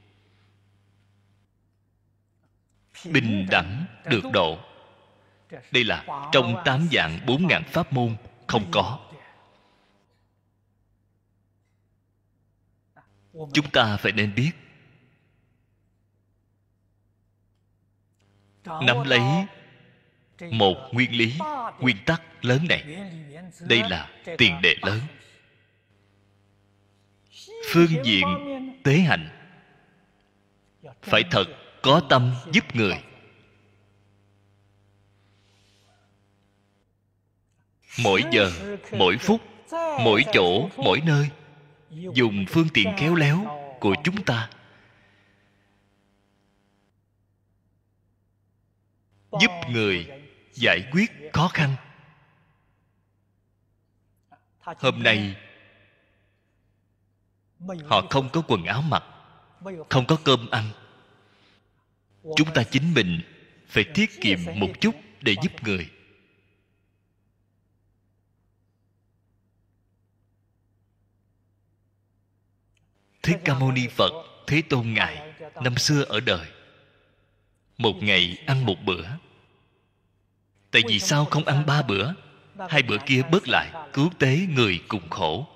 Bình đẳng được độ. Đây là trong 8 vạn 4 ngàn pháp môn không có. Chúng ta phải nên biết, nắm lấy một nguyên lý, nguyên tắc lớn này. Đây là tiền đề lớn. Phương diện tế hạnh phải thật có tâm giúp người. Mỗi giờ, mỗi phút, mỗi chỗ, mỗi nơi, dùng phương tiện khéo léo của chúng ta, giúp người giải quyết khó khăn. Hôm nay họ không có quần áo mặc, không có cơm ăn. Chúng ta chính mình phải tiết kiệm một chút để giúp người. Thích Ca Mâu Ni Phật, Thế Tôn Ngài năm xưa ở đời, một ngày ăn một bữa. Tại vì sao không ăn 3 bữa? 2 bữa kia bớt lại, cứu tế người cùng khổ.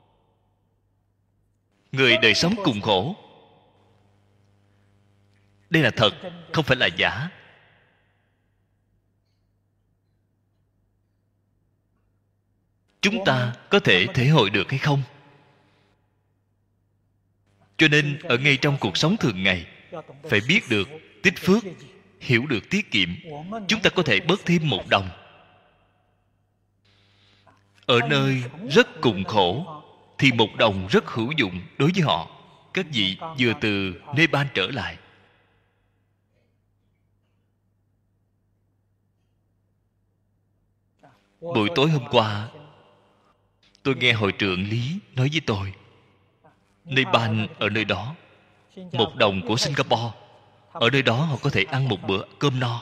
Người đời sống cùng khổ. Đây là thật, không phải là giả. Chúng ta có thể thể hội được hay không? Cho nên ở ngay trong cuộc sống thường ngày, phải biết được tích phước, hiểu được tiết kiệm. Chúng ta có thể bớt thêm 1 đồng. Ở nơi rất cùng khổ thì 1 đồng rất hữu dụng đối với họ. Các vị vừa từ Nepal trở lại, buổi tối hôm qua tôi nghe hội trưởng Lý nói với tôi, Nepal ở nơi đó, 1 đồng của Singapore, ở nơi đó họ có thể ăn một bữa cơm no.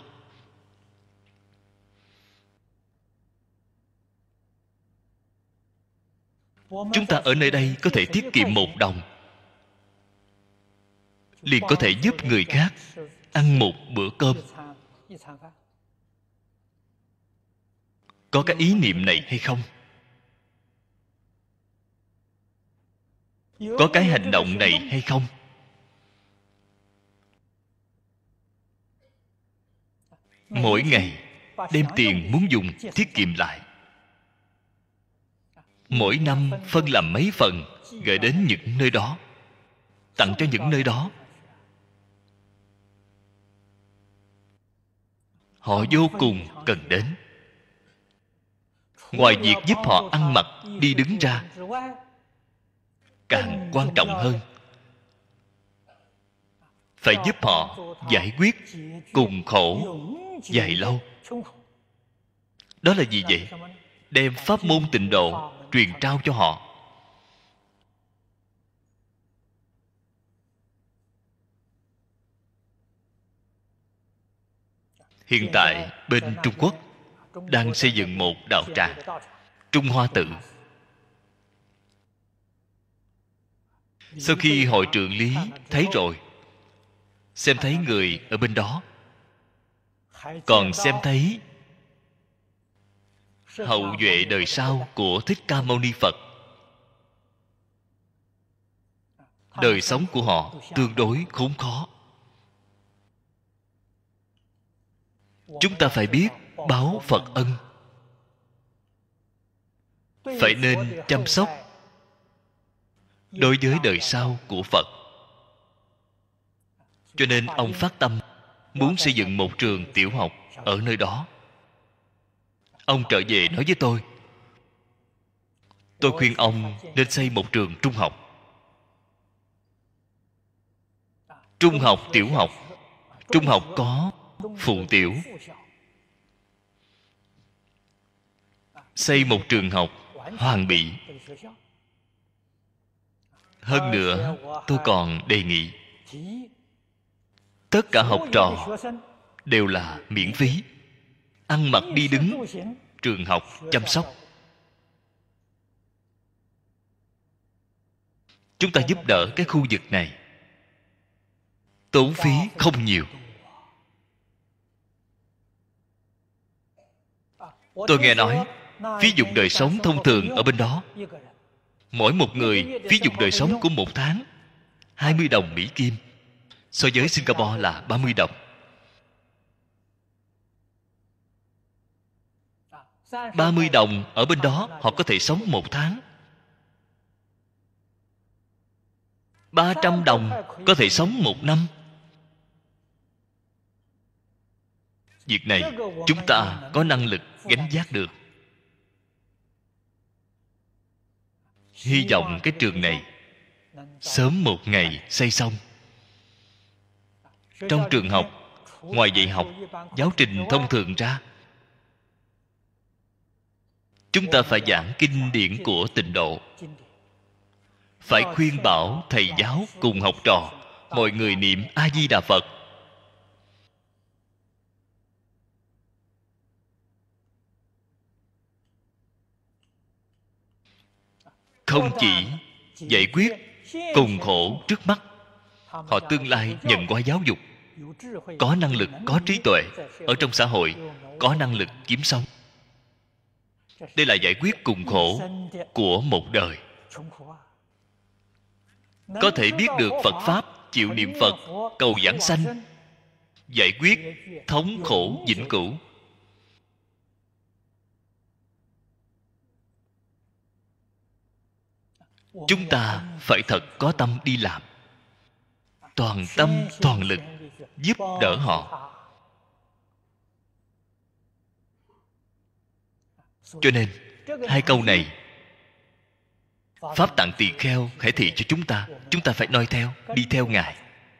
Chúng ta ở nơi đây có thể tiết kiệm 1 đồng, liền có thể giúp người khác ăn một bữa cơm. Có cái ý niệm này hay không? Có cái hành động này hay không? mỗi ngày đem tiền muốn dùng tiết kiệm lại, mỗi năm phân làm mấy phần gửi đến những nơi đó, tặng cho những nơi đó. Họ vô cùng cần đến. Ngoài việc giúp họ ăn mặc đi đứng ra, càng quan trọng hơn phải giúp họ giải quyết cùng khổ dài lâu. Đó là gì vậy? Đem pháp môn tịnh độ truyền trao cho họ. Hiện tại bên Trung Quốc đang xây dựng một đạo tràng Trung Hoa Tự. Sau khi hội trưởng lý thấy rồi, xem thấy người ở bên đó, còn xem thấy hậu duệ đời sau của Thích Ca Mâu Ni Phật. Đời sống của họ tương đối khốn khó. Chúng ta phải biết báo Phật ân, phải nên chăm sóc đối với đời sau của Phật. Cho nên ông phát tâm muốn xây dựng một trường tiểu học ở nơi đó. Ông trở về nói với tôi khuyên ông nên xây một trường trung học. Trung học, tiểu học. Trung học có phụ tiểu. Xây một trường học hoàn bị. Hơn nữa, tôi còn đề nghị tất cả học trò đều là miễn phí. Ăn mặc đi đứng, trường học chăm sóc. Chúng ta giúp đỡ cái khu vực này, tốn phí không nhiều. Tôi nghe nói phí dụng đời sống thông thường ở bên đó, mỗi một người phí dụng đời sống của một tháng 20 đồng Mỹ Kim. So với Singapore là 30 đồng. 30 đồng ở bên đó họ có thể sống một tháng. 300 đồng có thể sống một năm. Việc này chúng ta có năng lực gánh vác được. Hy vọng cái trường này sớm một ngày xây xong. Trong trường học, ngoài dạy học giáo trình thông thường ra, chúng ta phải giảng kinh điển của tịnh độ, phải khuyên bảo thầy giáo cùng học trò mọi người niệm A Di Đà Phật. Không chỉ giải quyết cùng khổ trước mắt, họ tương lai nhận qua giáo dục, có năng lực, có trí tuệ, ở trong xã hội có năng lực kiếm sống. Đây là giải quyết cùng khổ của một đời. Có thể biết được Phật Pháp, chịu niệm Phật, cầu giảng sanh, giải quyết thống khổ vĩnh cửu. Chúng ta phải thật có tâm đi làm, toàn tâm toàn lực giúp đỡ họ. Cho nên hai câu này Pháp Tạng Tỳ Kheo khải thị cho chúng ta phải noi theo, đi theo Ngài.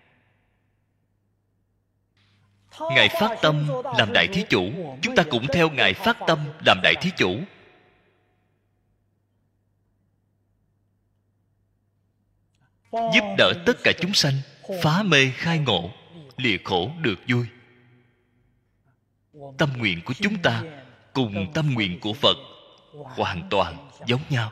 Ngài phát tâm làm đại thí chủ, chúng ta cũng theo Ngài phát tâm làm đại thí chủ. Giúp đỡ tất cả chúng sanh phá mê khai ngộ, lìa khổ được vui. Tâm nguyện của chúng ta cùng tâm nguyện của Phật hoàn toàn giống nhau.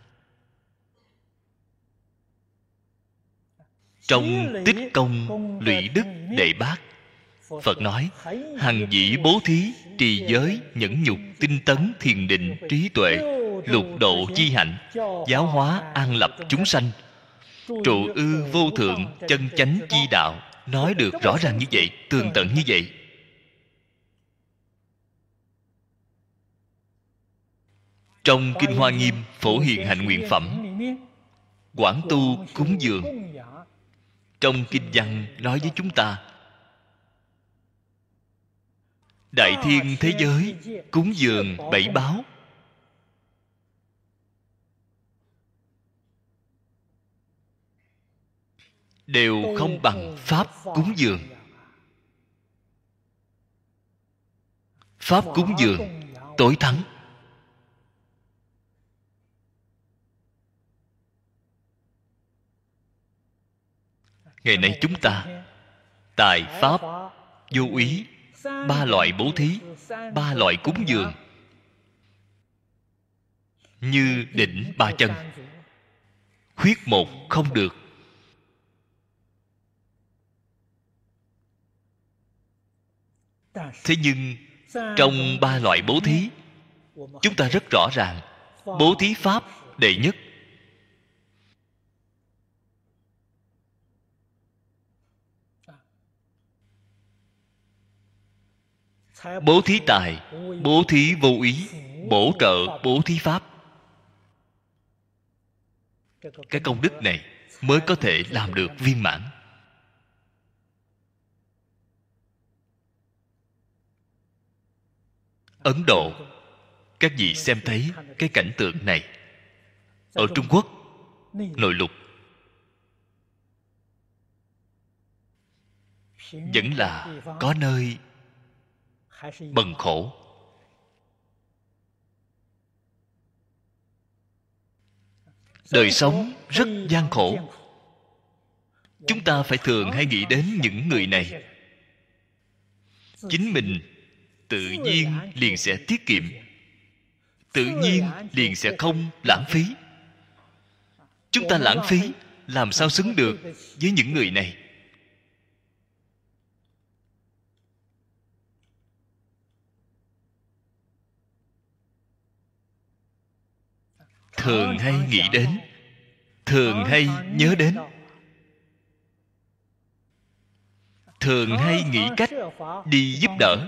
Trong Tích Công Lụy Đức Đệ Bát, Phật nói: hằng dĩ bố thí, trì giới, nhẫn nhục, tinh tấn, thiền định, trí tuệ, lục độ chi hạnh, giáo hóa an lập chúng sanh, trụ ư vô thượng chân chánh chi đạo. Nói được rõ ràng như vậy, tường tận như vậy. Trong Kinh Hoa Nghiêm Phổ Hiền Hạnh Nguyện Phẩm, quảng tu cúng dường, trong kinh văn nói với chúng ta, đại thiên thế giới cúng dường bảy báo, đều không bằng pháp cúng dường. Pháp cúng dường tối thắng. Ngày nay chúng ta tài pháp vô úy, ba loại bố thí, ba loại cúng dường, như đỉnh ba chân, khuyết một không được. Thế nhưng trong ba loại bố thí, chúng ta rất rõ ràng, bố thí pháp đệ nhất. Bố thí tài, bố thí vô úy, bổ trợ bố thí pháp. Cái công đức này mới có thể làm được viên mãn. Ấn Độ, các vị xem thấy cái cảnh tượng này. Ở Trung Quốc nội lục vẫn là có nơi bần khổ. Đời sống rất gian khổ. Chúng ta phải thường hay nghĩ đến những người này. Chính mình tự nhiên liền sẽ tiết kiệm, tự nhiên liền sẽ không lãng phí. Chúng ta lãng phí, làm sao xứng được với những người này? Thường hay nghĩ đến, thường hay nhớ đến, thường hay nghĩ cách đi giúp đỡ.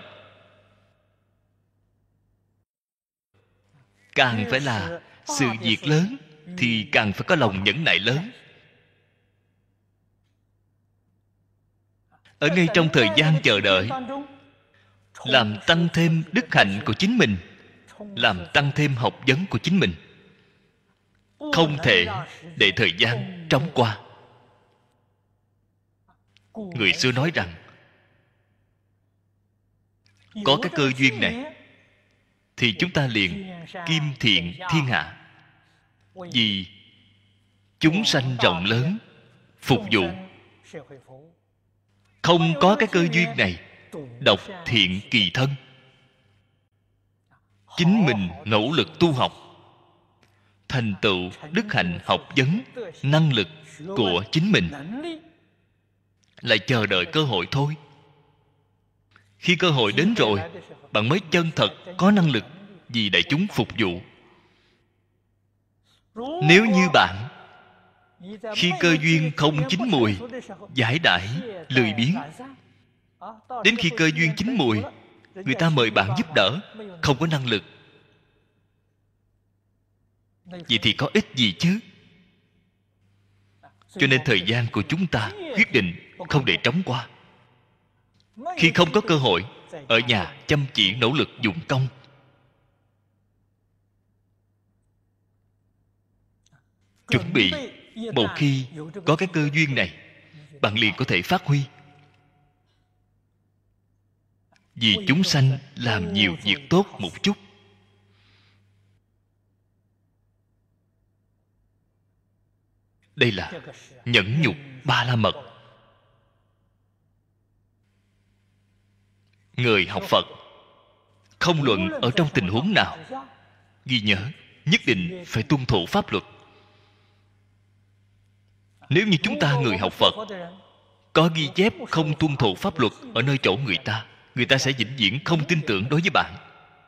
Càng phải là sự việc lớn thì càng phải có lòng nhẫn nại lớn. Ở ngay trong thời gian chờ đợi, làm tăng thêm đức hạnh của chính mình, làm tăng thêm học vấn của chính mình. Không thể để thời gian trống qua. Người xưa nói rằng, có cái cơ duyên này thì chúng ta liền kim thiện thiên hạ, vì chúng sanh rộng lớn, phục vụ. Không có cái cơ duyên này, độc thiện kỳ thân. Chính mình nỗ lực tu học, thành tựu đức hạnh học vấn, năng lực của chính mình, lại chờ đợi cơ hội thôi. Khi cơ hội đến rồi, bạn mới chân thật có năng lực vì đại chúng phục vụ. Nếu như bạn khi cơ duyên không chín mùi, giải đãi lười biếng, đến khi cơ duyên chín mùi, người ta mời bạn giúp đỡ, không có năng lực, vậy thì có ích gì chứ? Cho nên thời gian của chúng ta quyết định không để trống qua. Khi không có cơ hội, ở nhà chăm chỉ nỗ lực dụng công. Chuẩn bị, một khi có cái cơ duyên này, bạn liền có thể phát huy. Vì chúng sanh làm nhiều việc tốt một chút. Đây là nhẫn nhục ba la mật. Người học Phật, không luận ở trong tình huống nào, ghi nhớ, nhất định phải tuân thủ pháp luật. Nếu như chúng ta người học Phật có ghi chép không tuân thủ pháp luật ở nơi chỗ người ta sẽ vĩnh viễn không tin tưởng đối với bạn,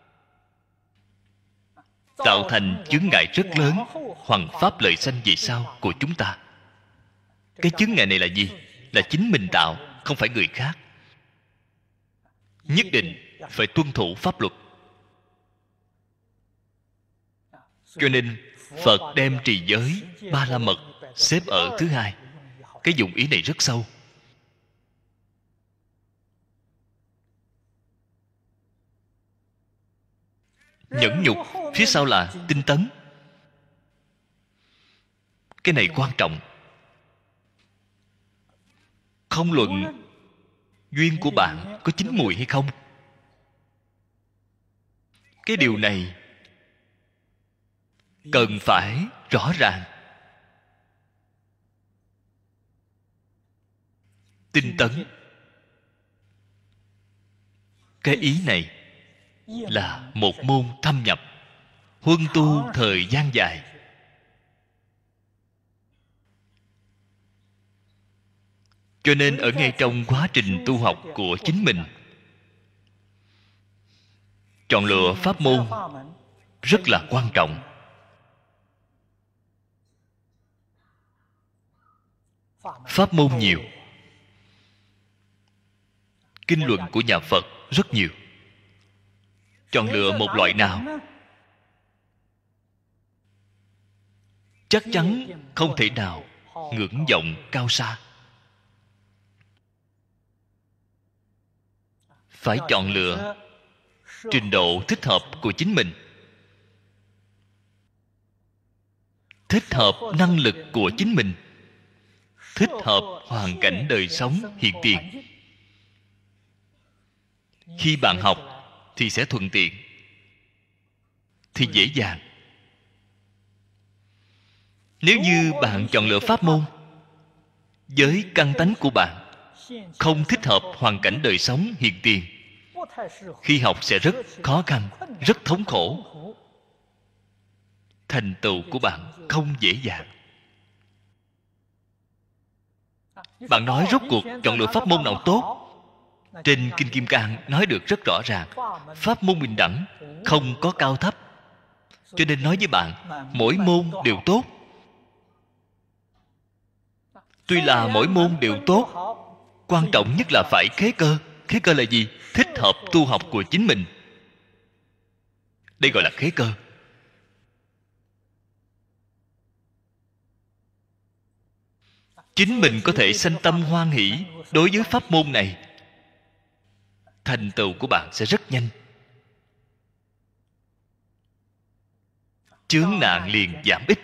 tạo thành chướng ngại rất lớn, hoằng pháp lợi sanh về sau của chúng ta. Cái chướng ngại này là gì? Là chính mình tạo, không phải người khác. Nhất định phải tuân thủ pháp luật. Cho nên Phật đem trì giới Ba La Mật xếp ở thứ hai. Cái dụng ý này rất sâu. Nhẫn nhục, phía sau là tinh tấn. Cái này quan trọng. Không luận duyên của bạn có chín mùi hay không, cái điều này cần phải rõ ràng. Tinh tấn, cái ý này là một môn thâm nhập, huân tu thời gian dài. Cho nên ở ngay trong quá trình tu học của chính mình, chọn lựa pháp môn rất là quan trọng. Pháp môn nhiều, kinh luận của nhà Phật rất nhiều. Chọn lựa một loại nào chắc chắn không thể nào ngưỡng vọng cao xa. Phải chọn lựa trình độ thích hợp của chính mình, thích hợp năng lực của chính mình, thích hợp hoàn cảnh đời sống hiện tiền. Khi bạn học thì sẽ thuận tiện, thì dễ dàng. Nếu như bạn chọn lựa pháp môn với căn tánh của bạn không thích hợp hoàn cảnh đời sống hiện tiền, khi học sẽ rất khó khăn, rất thống khổ. Thành tựu của bạn không dễ dàng. Bạn nói rốt cuộc chọn lựa pháp môn nào tốt? Trên Kinh Kim Cang nói được rất rõ ràng, pháp môn bình đẳng, không có cao thấp. Cho nên nói với bạn, mỗi môn đều tốt. Tuy là mỗi môn đều tốt, quan trọng nhất là phải khế cơ. Khế cơ là gì? Thích hợp tu học của chính mình. Đây gọi là khế cơ. Chính mình có thể sanh tâm hoan hỷ đối với pháp môn này, thành tựu của bạn sẽ rất nhanh. Chướng nạn liền giảm ít.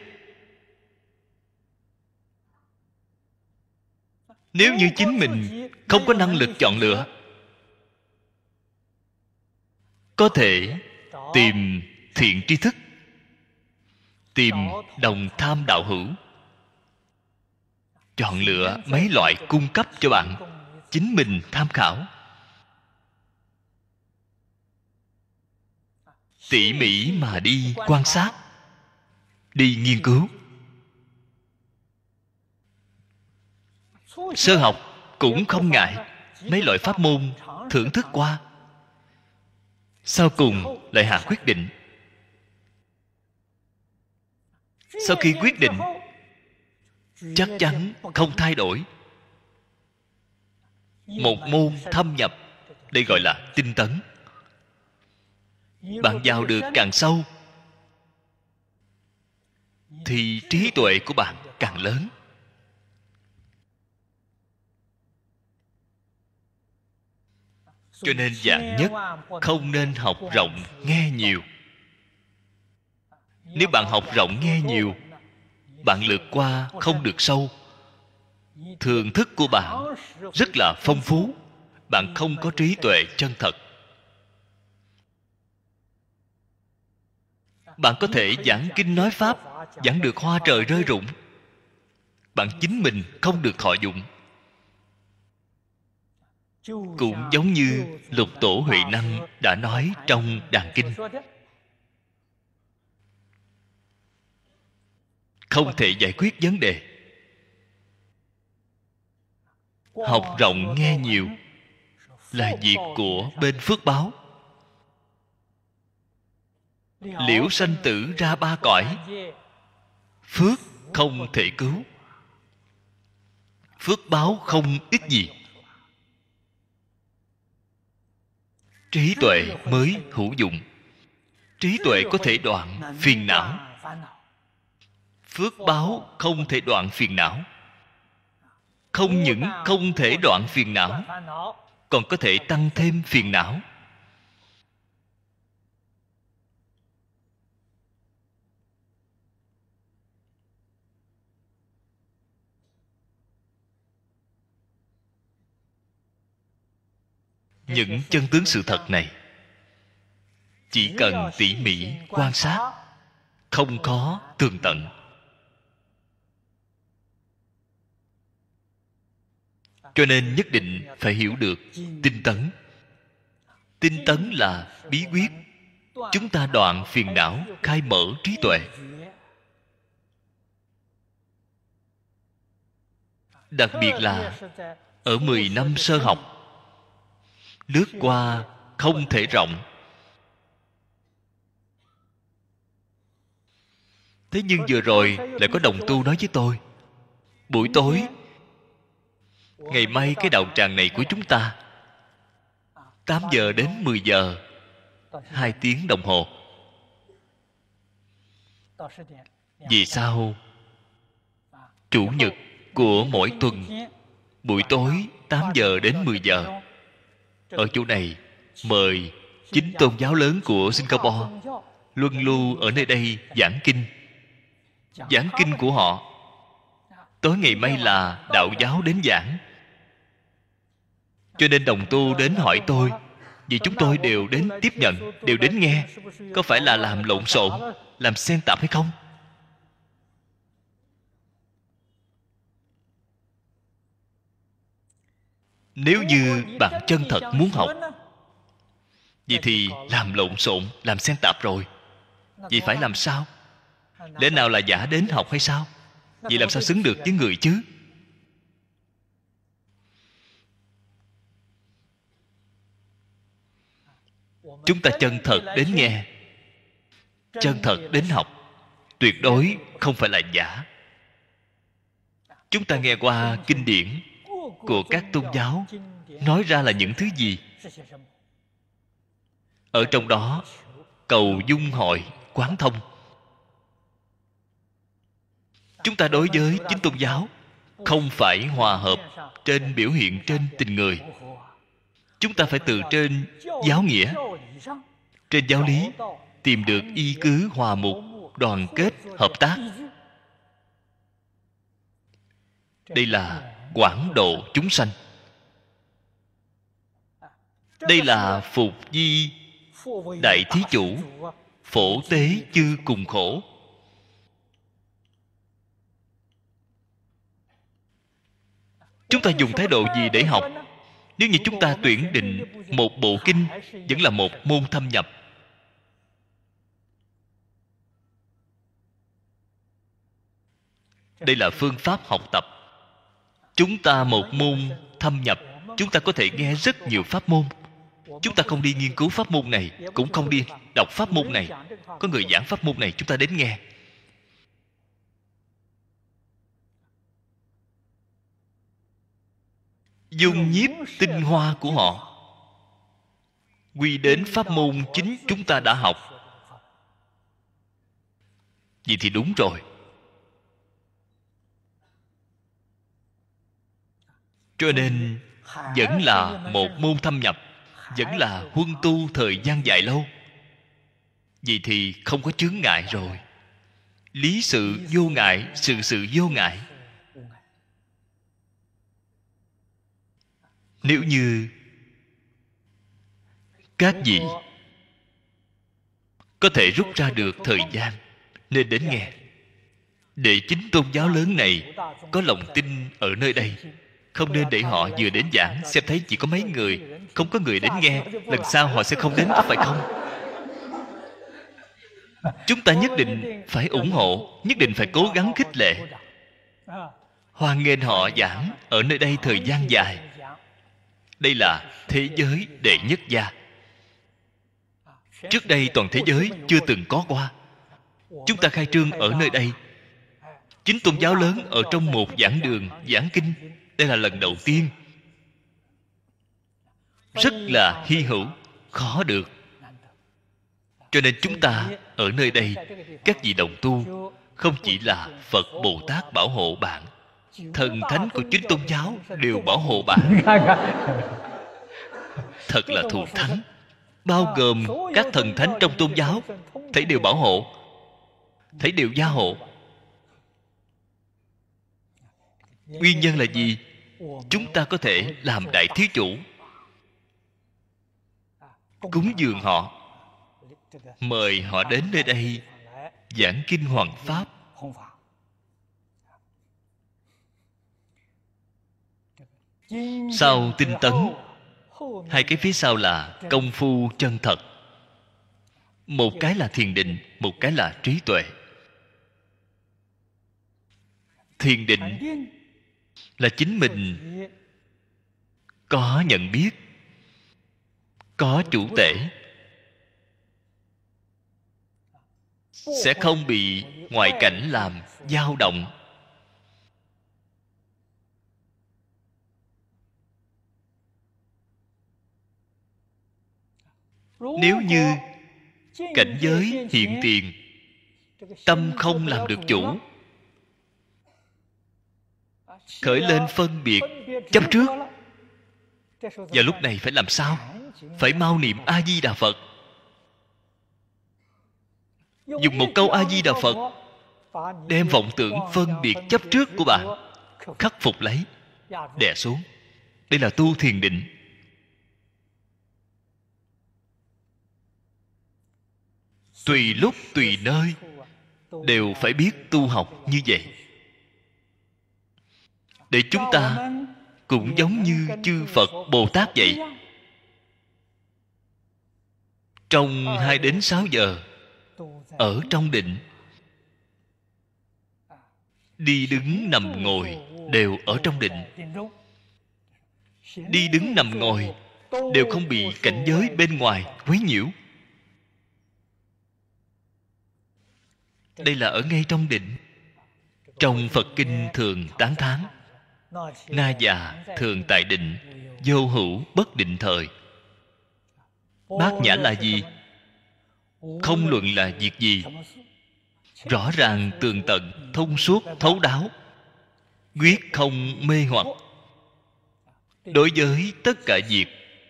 Nếu như chính mình không có năng lực chọn lựa, có thể tìm thiện tri thức, tìm đồng tham đạo hữu, chọn lựa mấy loại cung cấp cho bạn, chính mình tham khảo, tỉ mỉ mà đi quan sát, đi nghiên cứu. Sơ học cũng không ngại mấy loại pháp môn thưởng thức qua, sau cùng lại hạ quyết định. Sau khi quyết định, chắc chắn không thay đổi. Một môn thâm nhập, đây gọi là tinh tấn. Bạn vào được càng sâu thì trí tuệ của bạn càng lớn. Cho nên vạn nhất không nên học rộng nghe nhiều. Nếu bạn học rộng nghe nhiều, bạn lược qua không được sâu. Thường thức của bạn rất là phong phú, bạn không có trí tuệ chân thật. Bạn có thể giảng kinh nói pháp, giảng được hoa trời rơi rụng, bạn chính mình không được thọ dụng. Cũng giống như Lục Tổ Huệ Năng đã nói trong Đàn Kinh, không thể giải quyết vấn đề. Học rộng nghe nhiều là việc của bên phước báo. Liễu sanh tử ra ba cõi, phước không thể cứu. Phước báo không ít gì. Trí tuệ mới hữu dụng. Trí tuệ có thể đoạn phiền não, Phước báo không thể đoạn phiền não. Không những không thể đoạn phiền não, còn có thể tăng thêm phiền não. Những chân tướng sự thật này chỉ cần tỉ mỉ quan sát, không có tường tận. Cho nên nhất định phải hiểu được tinh tấn. Tinh tấn là bí quyết chúng ta đoạn phiền não, khai mở trí tuệ. Đặc biệt là ở 10 năm sơ học, lướt qua không thể rộng. Thế nhưng vừa rồi lại có đồng tu nói với tôi, buổi tối ngày mai cái đạo tràng này của chúng ta 8 giờ đến 10 giờ 2 tiếng đồng hồ. Vì sao chủ nhật của mỗi tuần buổi tối 8 giờ đến 10 giờ ở chỗ này mời 9 tôn giáo lớn của Singapore luân lưu ở nơi đây giảng kinh. Giảng kinh của họ tối ngày mai là đạo giáo đến giảng. Cho nên đồng tu đến hỏi tôi, vì chúng tôi đều đến tiếp nhận, đều đến nghe, có phải là làm lộn xộn, làm xen tạp hay không? Nếu như bạn chân thật muốn học, vậy thì làm lộn xộn, làm xen tạp rồi, vậy phải làm sao? Lẽ nào là giả đến học hay sao? Vậy làm sao xứng được với người chứ? Chúng ta chân thật đến nghe, chân thật đến học, tuyệt đối không phải là giả. Chúng ta nghe qua kinh điển của các tôn giáo nói ra là những thứ gì? Ở trong đó cầu dung hội quán thông. Chúng ta đối với chính tôn giáo không phải hòa hợp trên biểu hiện trên tình người. Chúng ta phải từ trên giáo nghĩa, trên giáo lý tìm được y cứ hòa mục, đoàn kết, hợp tác. Đây là quảng độ chúng sanh. Đây là phục di đại thí chủ, phổ tế chư cùng khổ. Chúng ta dùng thái độ gì để học? Nếu như chúng ta tuyển định một bộ kinh vẫn là một môn thâm nhập. Đây là phương pháp học tập. Chúng ta một môn thâm nhập, chúng ta có thể nghe rất nhiều pháp môn. Chúng ta không đi nghiên cứu pháp môn này, cũng không đi đọc pháp môn này. Có người giảng pháp môn này, chúng ta đến nghe. Dung nhiếp tinh hoa của họ quy đến pháp môn chính chúng ta đã học. Vậy thì đúng rồi. Cho nên vẫn là một môn thâm nhập, vẫn là huân tu thời gian dài lâu. Vậy thì không có chướng ngại rồi. Lý sự vô ngại, sự sự vô ngại. Nếu như các vị có thể rút ra được thời gian nên đến nghe, để chính tôn giáo lớn này có lòng tin ở nơi đây. Không nên để họ vừa đến giảng xem thấy chỉ có mấy người, không có người đến nghe, lần sau họ sẽ không đến, có phải không? Chúng ta nhất định phải ủng hộ, nhất định phải cố gắng khích lệ, hoan nghênh họ giảng ở nơi đây thời gian dài. Đây là thế giới đệ nhất gia. Trước đây toàn thế giới chưa từng có qua. Chúng ta khai trương ở nơi đây. Chính tôn giáo lớn ở trong một giảng đường giảng kinh. Đây là lần đầu tiên. Rất là hy hữu, khó được. Cho nên chúng ta ở nơi đây, các vị đồng tu không chỉ là Phật Bồ Tát bảo hộ bạn, thần thánh của chính tôn giáo đều bảo hộ bạn. Thật là thù thắng. Bao gồm các thần thánh trong tôn giáo, thấy đều bảo hộ, thấy đều gia hộ. Nguyên nhân là gì? Chúng ta có thể làm đại thí chủ, cúng dường họ, mời họ đến nơi đây giảng kinh hoằng pháp. Sau tinh tấn, hai cái phía sau là công phu chân thật. Một cái là thiền định, một cái là trí tuệ. Thiền định là chính mình có nhận biết, có chủ tể, sẽ không bị ngoại cảnh làm dao động. Nếu như cảnh giới hiện tiền, tâm không làm được chủ, khởi lên phân biệt chấp trước, và lúc này phải làm sao? Phải mau niệm A Di Đà Phật. Dùng một câu A Di Đà Phật đem vọng tưởng phân biệt chấp trước của bạn khắc phục lấy, đè xuống. Đây là tu thiền định. Tùy lúc tùy nơi đều phải biết tu học như vậy, để chúng ta cũng giống như chư Phật Bồ Tát vậy. Trong 2 đến 6 giờ ở trong định, đi đứng nằm ngồi đều ở trong định. Đi đứng nằm ngồi đều không bị cảnh giới bên ngoài quấy nhiễu. Đây là ở ngay trong định. Trong Phật Kinh thường tán thán: Na già thường tại định, vô hữu bất định thời. Bát nhã là gì? Không luận là việc gì, rõ ràng tường tận, thông suốt, thấu đáo, quyết không mê hoặc. Đối với tất cả việc,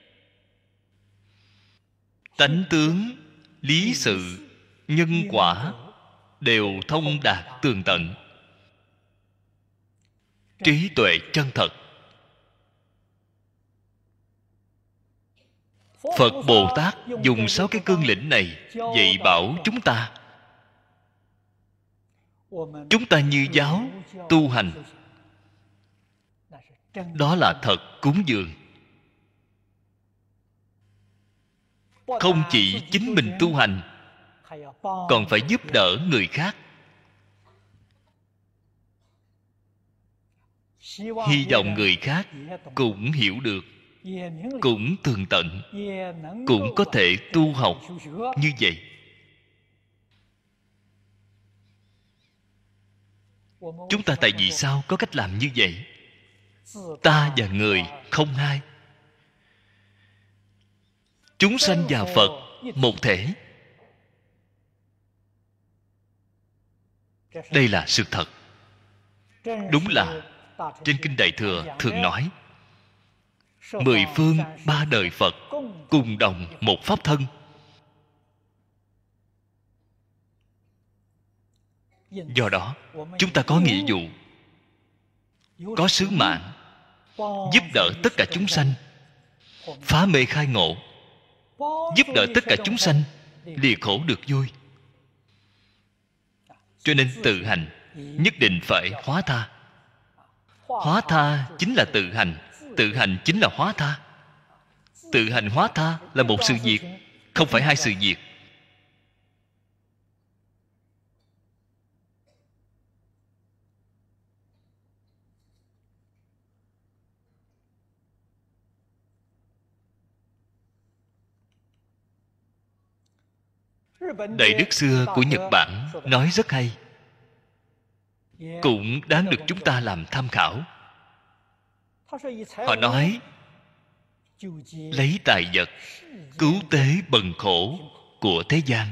tánh tướng, lý sự, nhân quả đều thông đạt tường tận. Trí tuệ chân thật. Phật Bồ Tát dùng 6 cái cương lĩnh này dạy bảo chúng ta. Chúng ta như giáo tu hành, đó là thật cúng dường. Không chỉ chính mình tu hành, còn phải giúp đỡ người khác. Hy vọng người khác cũng hiểu được, cũng tường tận, cũng có thể tu học như vậy. Chúng ta tại vì sao có cách làm như vậy? Ta và người không hai, chúng sanh và Phật một thể. Đây là sự thật. Đúng là trên Kinh Đại Thừa thường nói: 10 phương 3 đời Phật cùng đồng một pháp thân. Do đó chúng ta có nghĩa vụ, có sứ mạng giúp đỡ tất cả chúng sanh phá mê khai ngộ, giúp đỡ tất cả chúng sanh lìa khổ được vui. Cho nên tự hành nhất định phải hóa tha. Hóa tha chính là tự hành, tự hành chính là hóa tha. Tự hành hóa tha là một sự việc, không phải hai sự việc. Đại đức xưa của Nhật Bản nói rất hay, cũng đáng được chúng ta làm tham khảo. Họ nói: lấy tài vật cứu tế bần khổ của thế gian.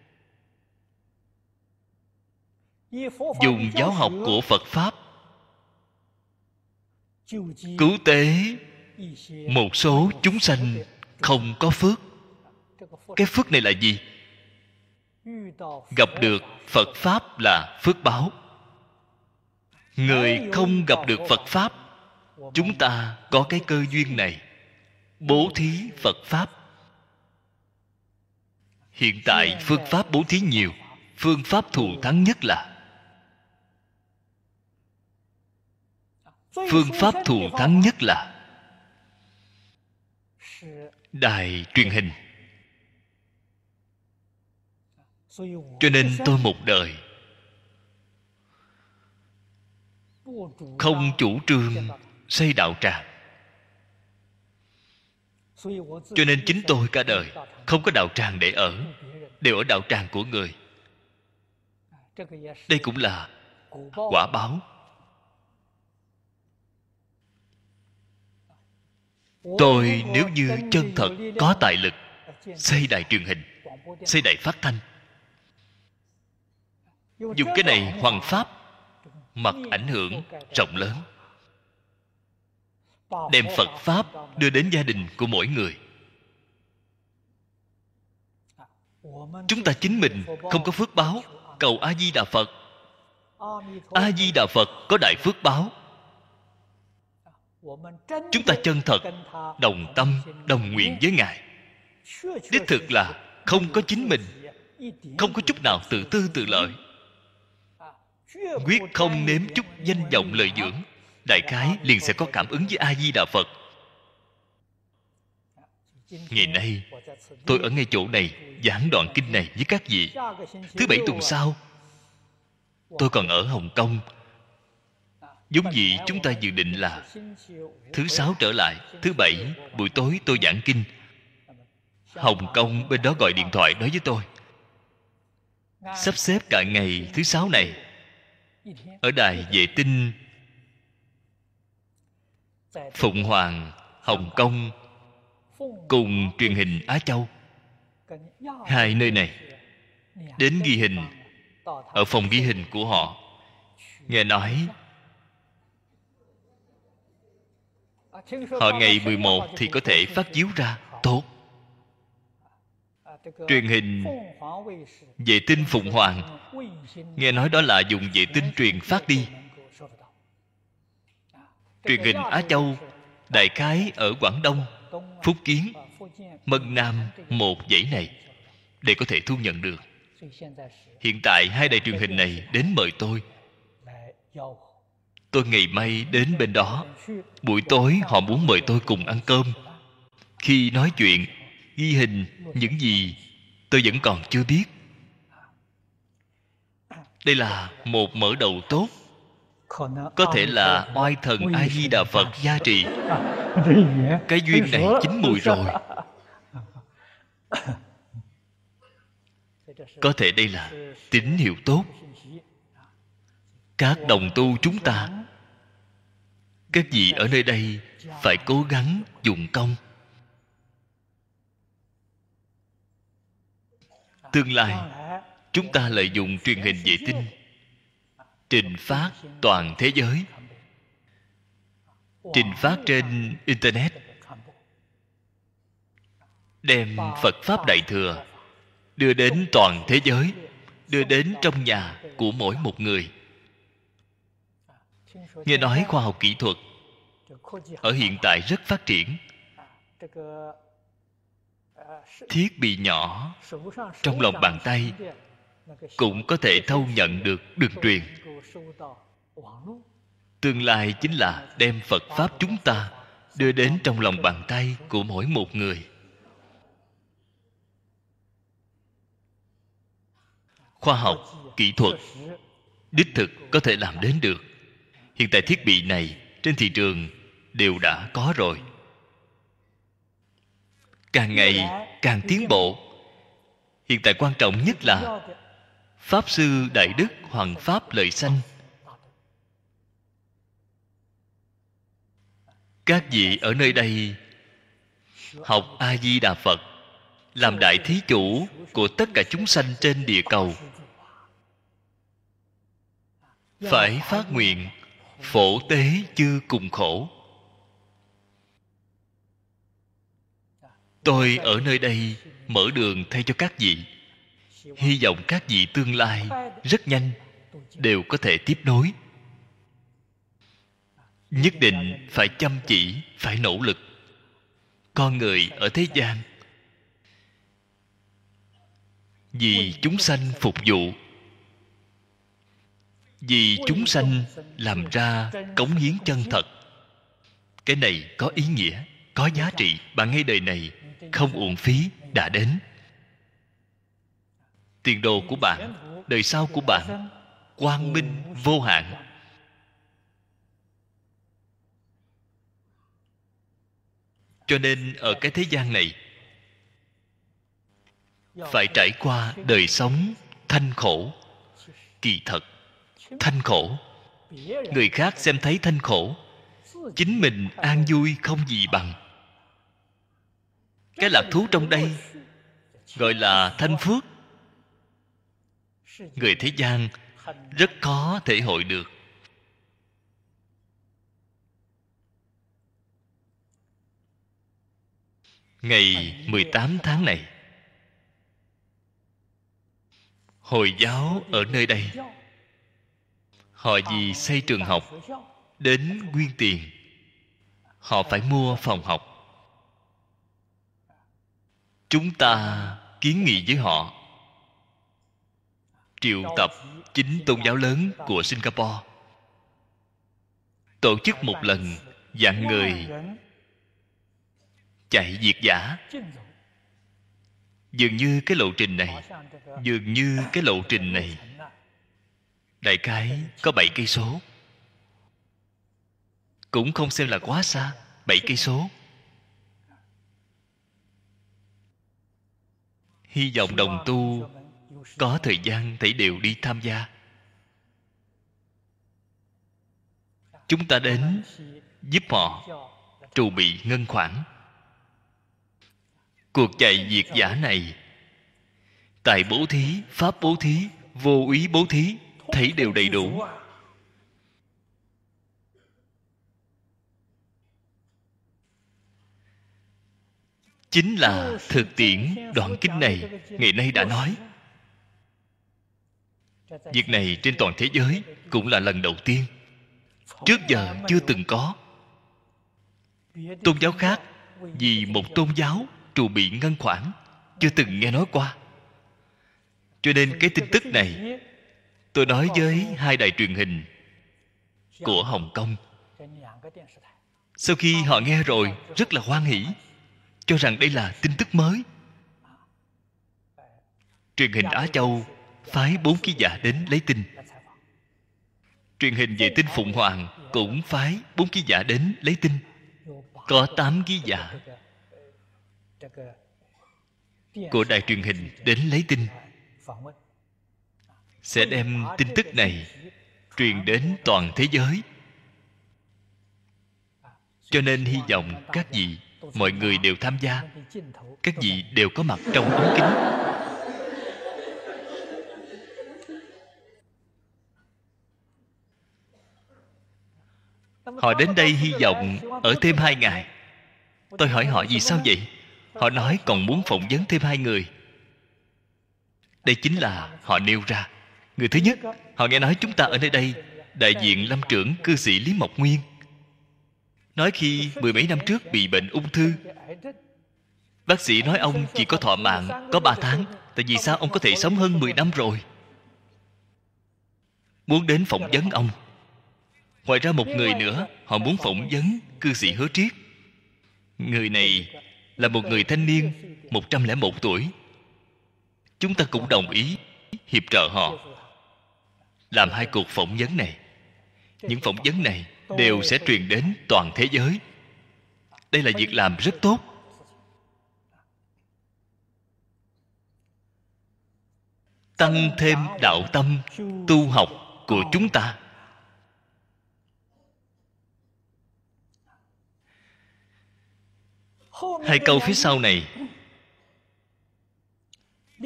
Dùng giáo học của Phật Pháp cứu tế một số chúng sanh không có phước. Cái phước này là gì? Gặp được Phật Pháp là phước báo. Người không gặp được Phật Pháp, chúng ta có cái cơ duyên này, bố thí Phật Pháp. Hiện tại phương pháp bố thí nhiều, phương pháp thù thắng nhất là đài truyền hình. Cho nên tôi một đời không chủ trương xây đạo tràng. Cho nên chính tôi cả đời không có đạo tràng để ở, đều ở đạo tràng của người. Đây cũng là quả báo. Tôi nếu như chân thật có tài lực xây đài truyền hình, xây đài phát thanh, dùng cái này hoằng pháp, mặc ảnh hưởng rộng lớn, đem Phật Pháp đưa đến gia đình của mỗi người. Chúng ta chính mình không có phước báo, cầu A Di Đà Phật. A Di Đà Phật có đại phước báo. Chúng ta chân thật đồng tâm đồng nguyện với Ngài, đích thực là không có chính mình, không có chút nào tự tư tự lợi, quyết không nếm chút danh vọng lợi dưỡng. Đại khái liền sẽ có cảm ứng với A Di Đà Phật. Ngày nay tôi ở ngay chỗ này giảng đoạn kinh này với các vị. Thứ Bảy tuần sau tôi còn ở Hồng Kông. Giống vậy chúng ta dự định là thứ Sáu trở lại, thứ Bảy buổi tối tôi giảng kinh. Hồng Kông bên đó gọi điện thoại nói với tôi, sắp xếp cả ngày thứ Sáu này ở đài vệ tinh Phụng Hoàng Hồng Kông cùng truyền hình Á Châu, hai nơi này đến ghi hình ở phòng ghi hình của họ. Nghe nói họ ngày 11 thì có thể phát chiếu ra. Tốt. Truyền hình vệ tinh Phụng Hoàng, nghe nói đó là dùng vệ tinh truyền phát đi. Truyền hình Á Châu đại khái ở Quảng Đông, Phúc Kiến, Mân Nam một dãy này để có thể thu nhận được. Hiện tại hai đài truyền hình này đến mời tôi. Tôi ngày mai đến bên đó. Buổi tối họ muốn mời tôi cùng ăn cơm. Khi nói chuyện, ghi hình những gì tôi vẫn còn chưa biết. Đây là một mở đầu tốt. Có thể là oai thần A Di Đà Phật gia trì. Cái duyên này chín mùi rồi. Có thể đây là tín hiệu tốt. Các đồng tu chúng ta, các vị ở nơi đây phải cố gắng dụng công. Tương lai chúng ta lợi dụng truyền hình vệ tinh trình phát toàn thế giới, trình phát trên Internet, đem Phật Pháp Đại Thừa đưa đến toàn thế giới, đưa đến trong nhà của mỗi một người. Nghe nói khoa học kỹ thuật ở hiện tại rất phát triển. Thiết bị nhỏ trong lòng bàn tay cũng có thể thâu nhận được đường truyền. Tương lai chính là đem Phật Pháp chúng ta đưa đến trong lòng bàn tay của mỗi một người. Khoa học, kỹ thuật đích thực có thể làm đến được. Hiện tại thiết bị này trên thị trường đều đã có rồi. Càng ngày càng tiến bộ. Hiện tại quan trọng nhất là Pháp Sư Đại Đức Hoằng Pháp Lợi Sanh. Các vị ở nơi đây học A Di Đà Phật làm đại thí chủ của tất cả chúng sanh trên địa cầu, phải phát nguyện phổ tế chư cùng khổ. Tôi ở nơi đây mở đường thay cho các vị, hy vọng các vị tương lai rất nhanh đều có thể tiếp nối. Nhất định phải chăm chỉ, phải nỗ lực. Con người ở thế gian vì chúng sanh phục vụ, vì chúng sanh làm ra cống hiến chân thật. Cái này có ý nghĩa, có giá trị. Bạn ngay đời này không uổng phí đã đến. Tiền đồ của bạn, đời sau của bạn quang minh vô hạn. Cho nên ở cái thế gian này phải trải qua đời sống thanh khổ. Kỳ thật thanh khổ, người khác xem thấy thanh khổ, chính mình an vui không gì bằng. Cái lạc thú trong đây gọi là thanh phước. Người thế gian rất khó thể hội được. Ngày 18 tháng này, Hồi giáo ở nơi đây, họ vì xây trường học đến quyên tiền. Họ phải mua phòng học. Chúng ta kiến nghị với họ triệu tập 9 tôn giáo lớn của Singapore, tổ chức một lần vạn người chạy việt dã. Dường như cái lộ trình này đại khái có 7 cây số, cũng không xem là quá xa. 7 cây số. Hy vọng đồng tu có thời gian thảy đều đi tham gia. Chúng ta đến giúp họ trù bị ngân khoản. Cuộc chạy việt dã này, tài bố thí, pháp bố thí, vô úy bố thí, thảy đều đầy đủ. Chính là thực tiễn đoạn kinh này ngày nay đã nói. Việc này trên toàn thế giới cũng là lần đầu tiên. Trước giờ chưa từng có. Tôn giáo khác vì một tôn giáo trù bị ngân khoản, chưa từng nghe nói qua. Cho nên cái tin tức này tôi nói với 2 đài truyền hình của Hồng Kông. Sau khi họ nghe rồi rất là hoan hỉ, cho rằng đây là tin tức mới. Truyền hình Á Châu phái 4 ký giả đến lấy tin. Truyền hình vệ tinh Phụng Hoàng cũng phái 4 ký giả đến lấy tin. Có 8 ký giả của đài truyền hình đến lấy tin, sẽ đem tin tức này truyền đến toàn thế giới. Cho nên hy vọng các vị, mọi người đều tham gia. Các vị đều có mặt trong ống kính. Họ đến đây hy vọng ở thêm 2 ngày. Tôi hỏi họ vì sao vậy? Họ nói còn muốn phỏng vấn thêm 2 người. Đây chính là họ nêu ra. Người thứ nhất, họ nghe nói chúng ta ở nơi đây, đại diện lâm trưởng cư sĩ Lý Mộc Nguyên nói khi 10 mấy năm trước bị bệnh ung thư, bác sĩ nói ông chỉ có thọ mạng có 3 tháng. Tại vì sao ông có thể sống hơn 10 năm rồi? Muốn đến phỏng vấn ông. Ngoài ra một người nữa, họ muốn phỏng vấn cư sĩ Hứa Triết. Người này là một người thanh niên 101 tuổi. Chúng ta cũng đồng ý hiệp trợ họ làm 2 cuộc phỏng vấn này. Những phỏng vấn này đều sẽ truyền đến toàn thế giới. Đây là việc làm rất tốt. Tăng thêm đạo tâm tu học của chúng ta. Hai câu phía sau này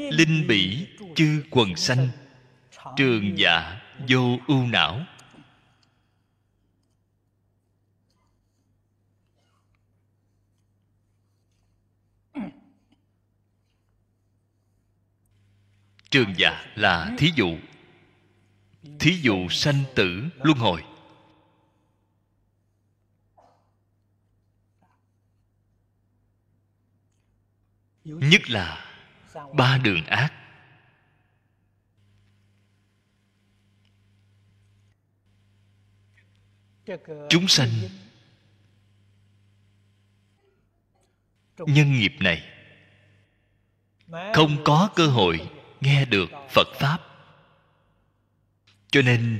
linh bỉ chư quần sanh, trường dạ vô ưu não. Trường dạ là thí dụ. Thí dụ sanh tử luân hồi. Nhất là ba đường ác. Chúng sanh nhân nghiệp này không có cơ hội nghe được Phật Pháp, cho nên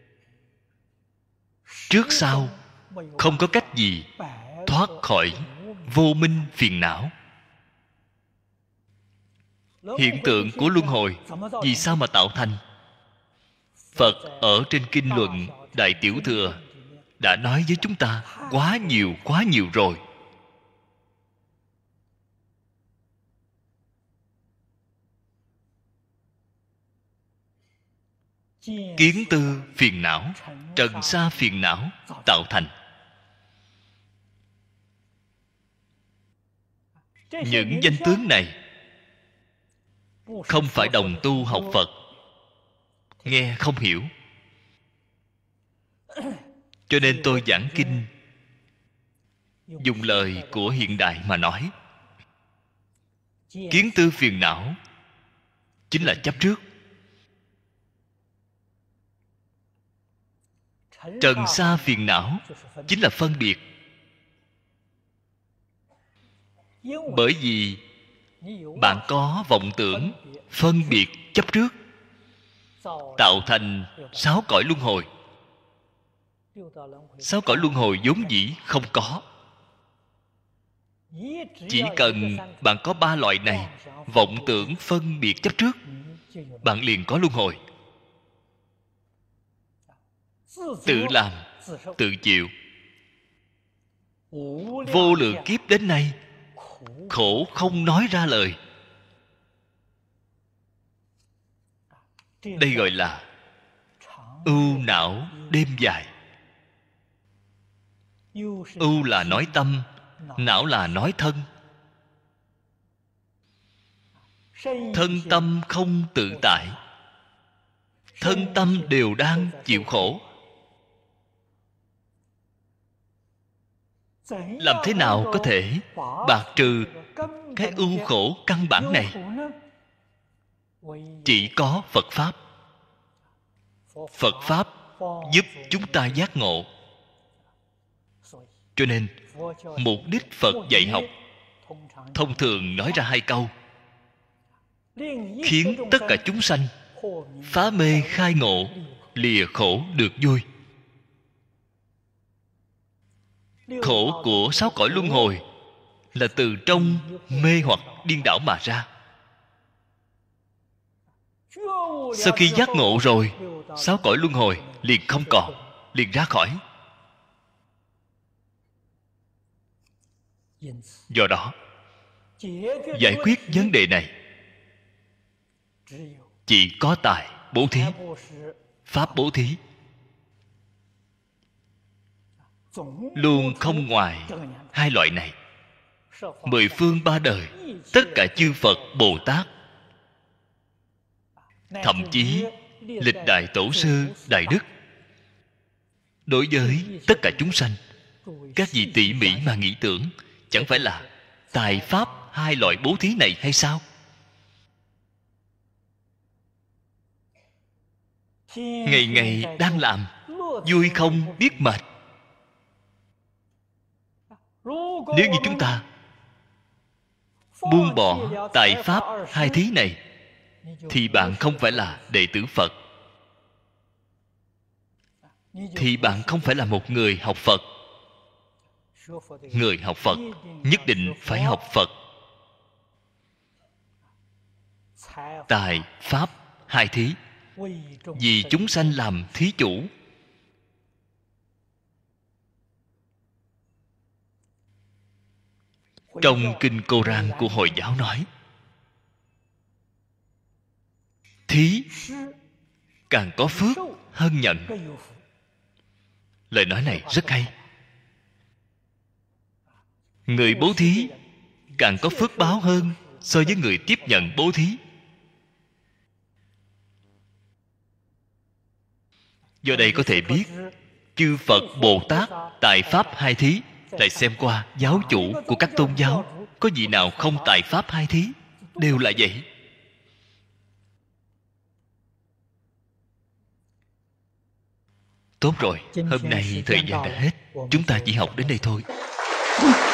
trước sau không có cách gì thoát khỏi vô minh phiền não. Hiện tượng của luân hồi vì sao mà tạo thành? Phật ở trên kinh luận Đại Tiểu Thừa đã nói với chúng ta quá nhiều rồi. Kiến tư phiền não, trần sa phiền não tạo thành. Những danh tướng này không phải đồng tu học Phật nghe không hiểu. Cho nên tôi giảng kinh dùng lời của hiện đại mà nói. Kiến tư phiền não chính là chấp trước. Trần sa phiền não chính là phân biệt. Bởi vì bạn có vọng tưởng, phân biệt, chấp trước, tạo thành 6 cõi luân hồi. 6 cõi luân hồi vốn dĩ không có. Chỉ cần bạn có 3 loại này, vọng tưởng, phân biệt, chấp trước, bạn liền có luân hồi. Tự làm, tự chịu. Vô lượng kiếp đến nay, khổ không nói ra lời. Đây gọi là ưu não đêm dài. Ưu là nói tâm, não là nói thân. Thân tâm không tự tại, thân tâm đều đang chịu khổ. Làm thế nào có thể bạc trừ cái ưu khổ căn bản này? Chỉ có Phật Pháp. Phật Pháp giúp chúng ta giác ngộ. Cho nên mục đích Phật dạy học thông thường nói ra 2 câu: khiến tất cả chúng sanh phá mê khai ngộ, lìa khổ được vui. Khổ của 6 cõi luân hồi là từ trong mê hoặc điên đảo mà ra. Sau khi giác ngộ rồi, 6 cõi luân hồi liền không còn, liền ra khỏi. Do đó, giải quyết vấn đề này chỉ có tài bố thí, pháp bố thí. Luôn không ngoài 2 loại này. 10 phương 3 đời, tất cả chư Phật Bồ Tát, thậm chí lịch đại tổ sư đại đức, đối với tất cả chúng sanh, các vị tỉ mỉ mà nghĩ tưởng, chẳng phải là tài pháp 2 loại bố thí này hay sao? Ngày ngày đang làm, vui không biết mệt. Nếu như chúng ta buông bỏ tài pháp 2 thí này, thì bạn không phải là đệ tử Phật, thì bạn không phải là một người học Phật. Người học Phật nhất định phải học Phật. Tài pháp 2 thí, vì chúng sanh làm thí chủ. Trong kinh Cô-rang của Hồi giáo nói, thí càng có phước hơn nhận. Lời nói này rất hay. Người bố thí càng có phước báo hơn so với người tiếp nhận bố thí. Do đây có thể biết chư Phật Bồ Tát tại pháp hai thí. Lại xem qua giáo chủ của các tôn giáo, có vị nào không tại pháp hai thí? Đều là vậy. Tốt rồi, hôm nay thời gian đã hết, chúng ta chỉ học đến đây thôi.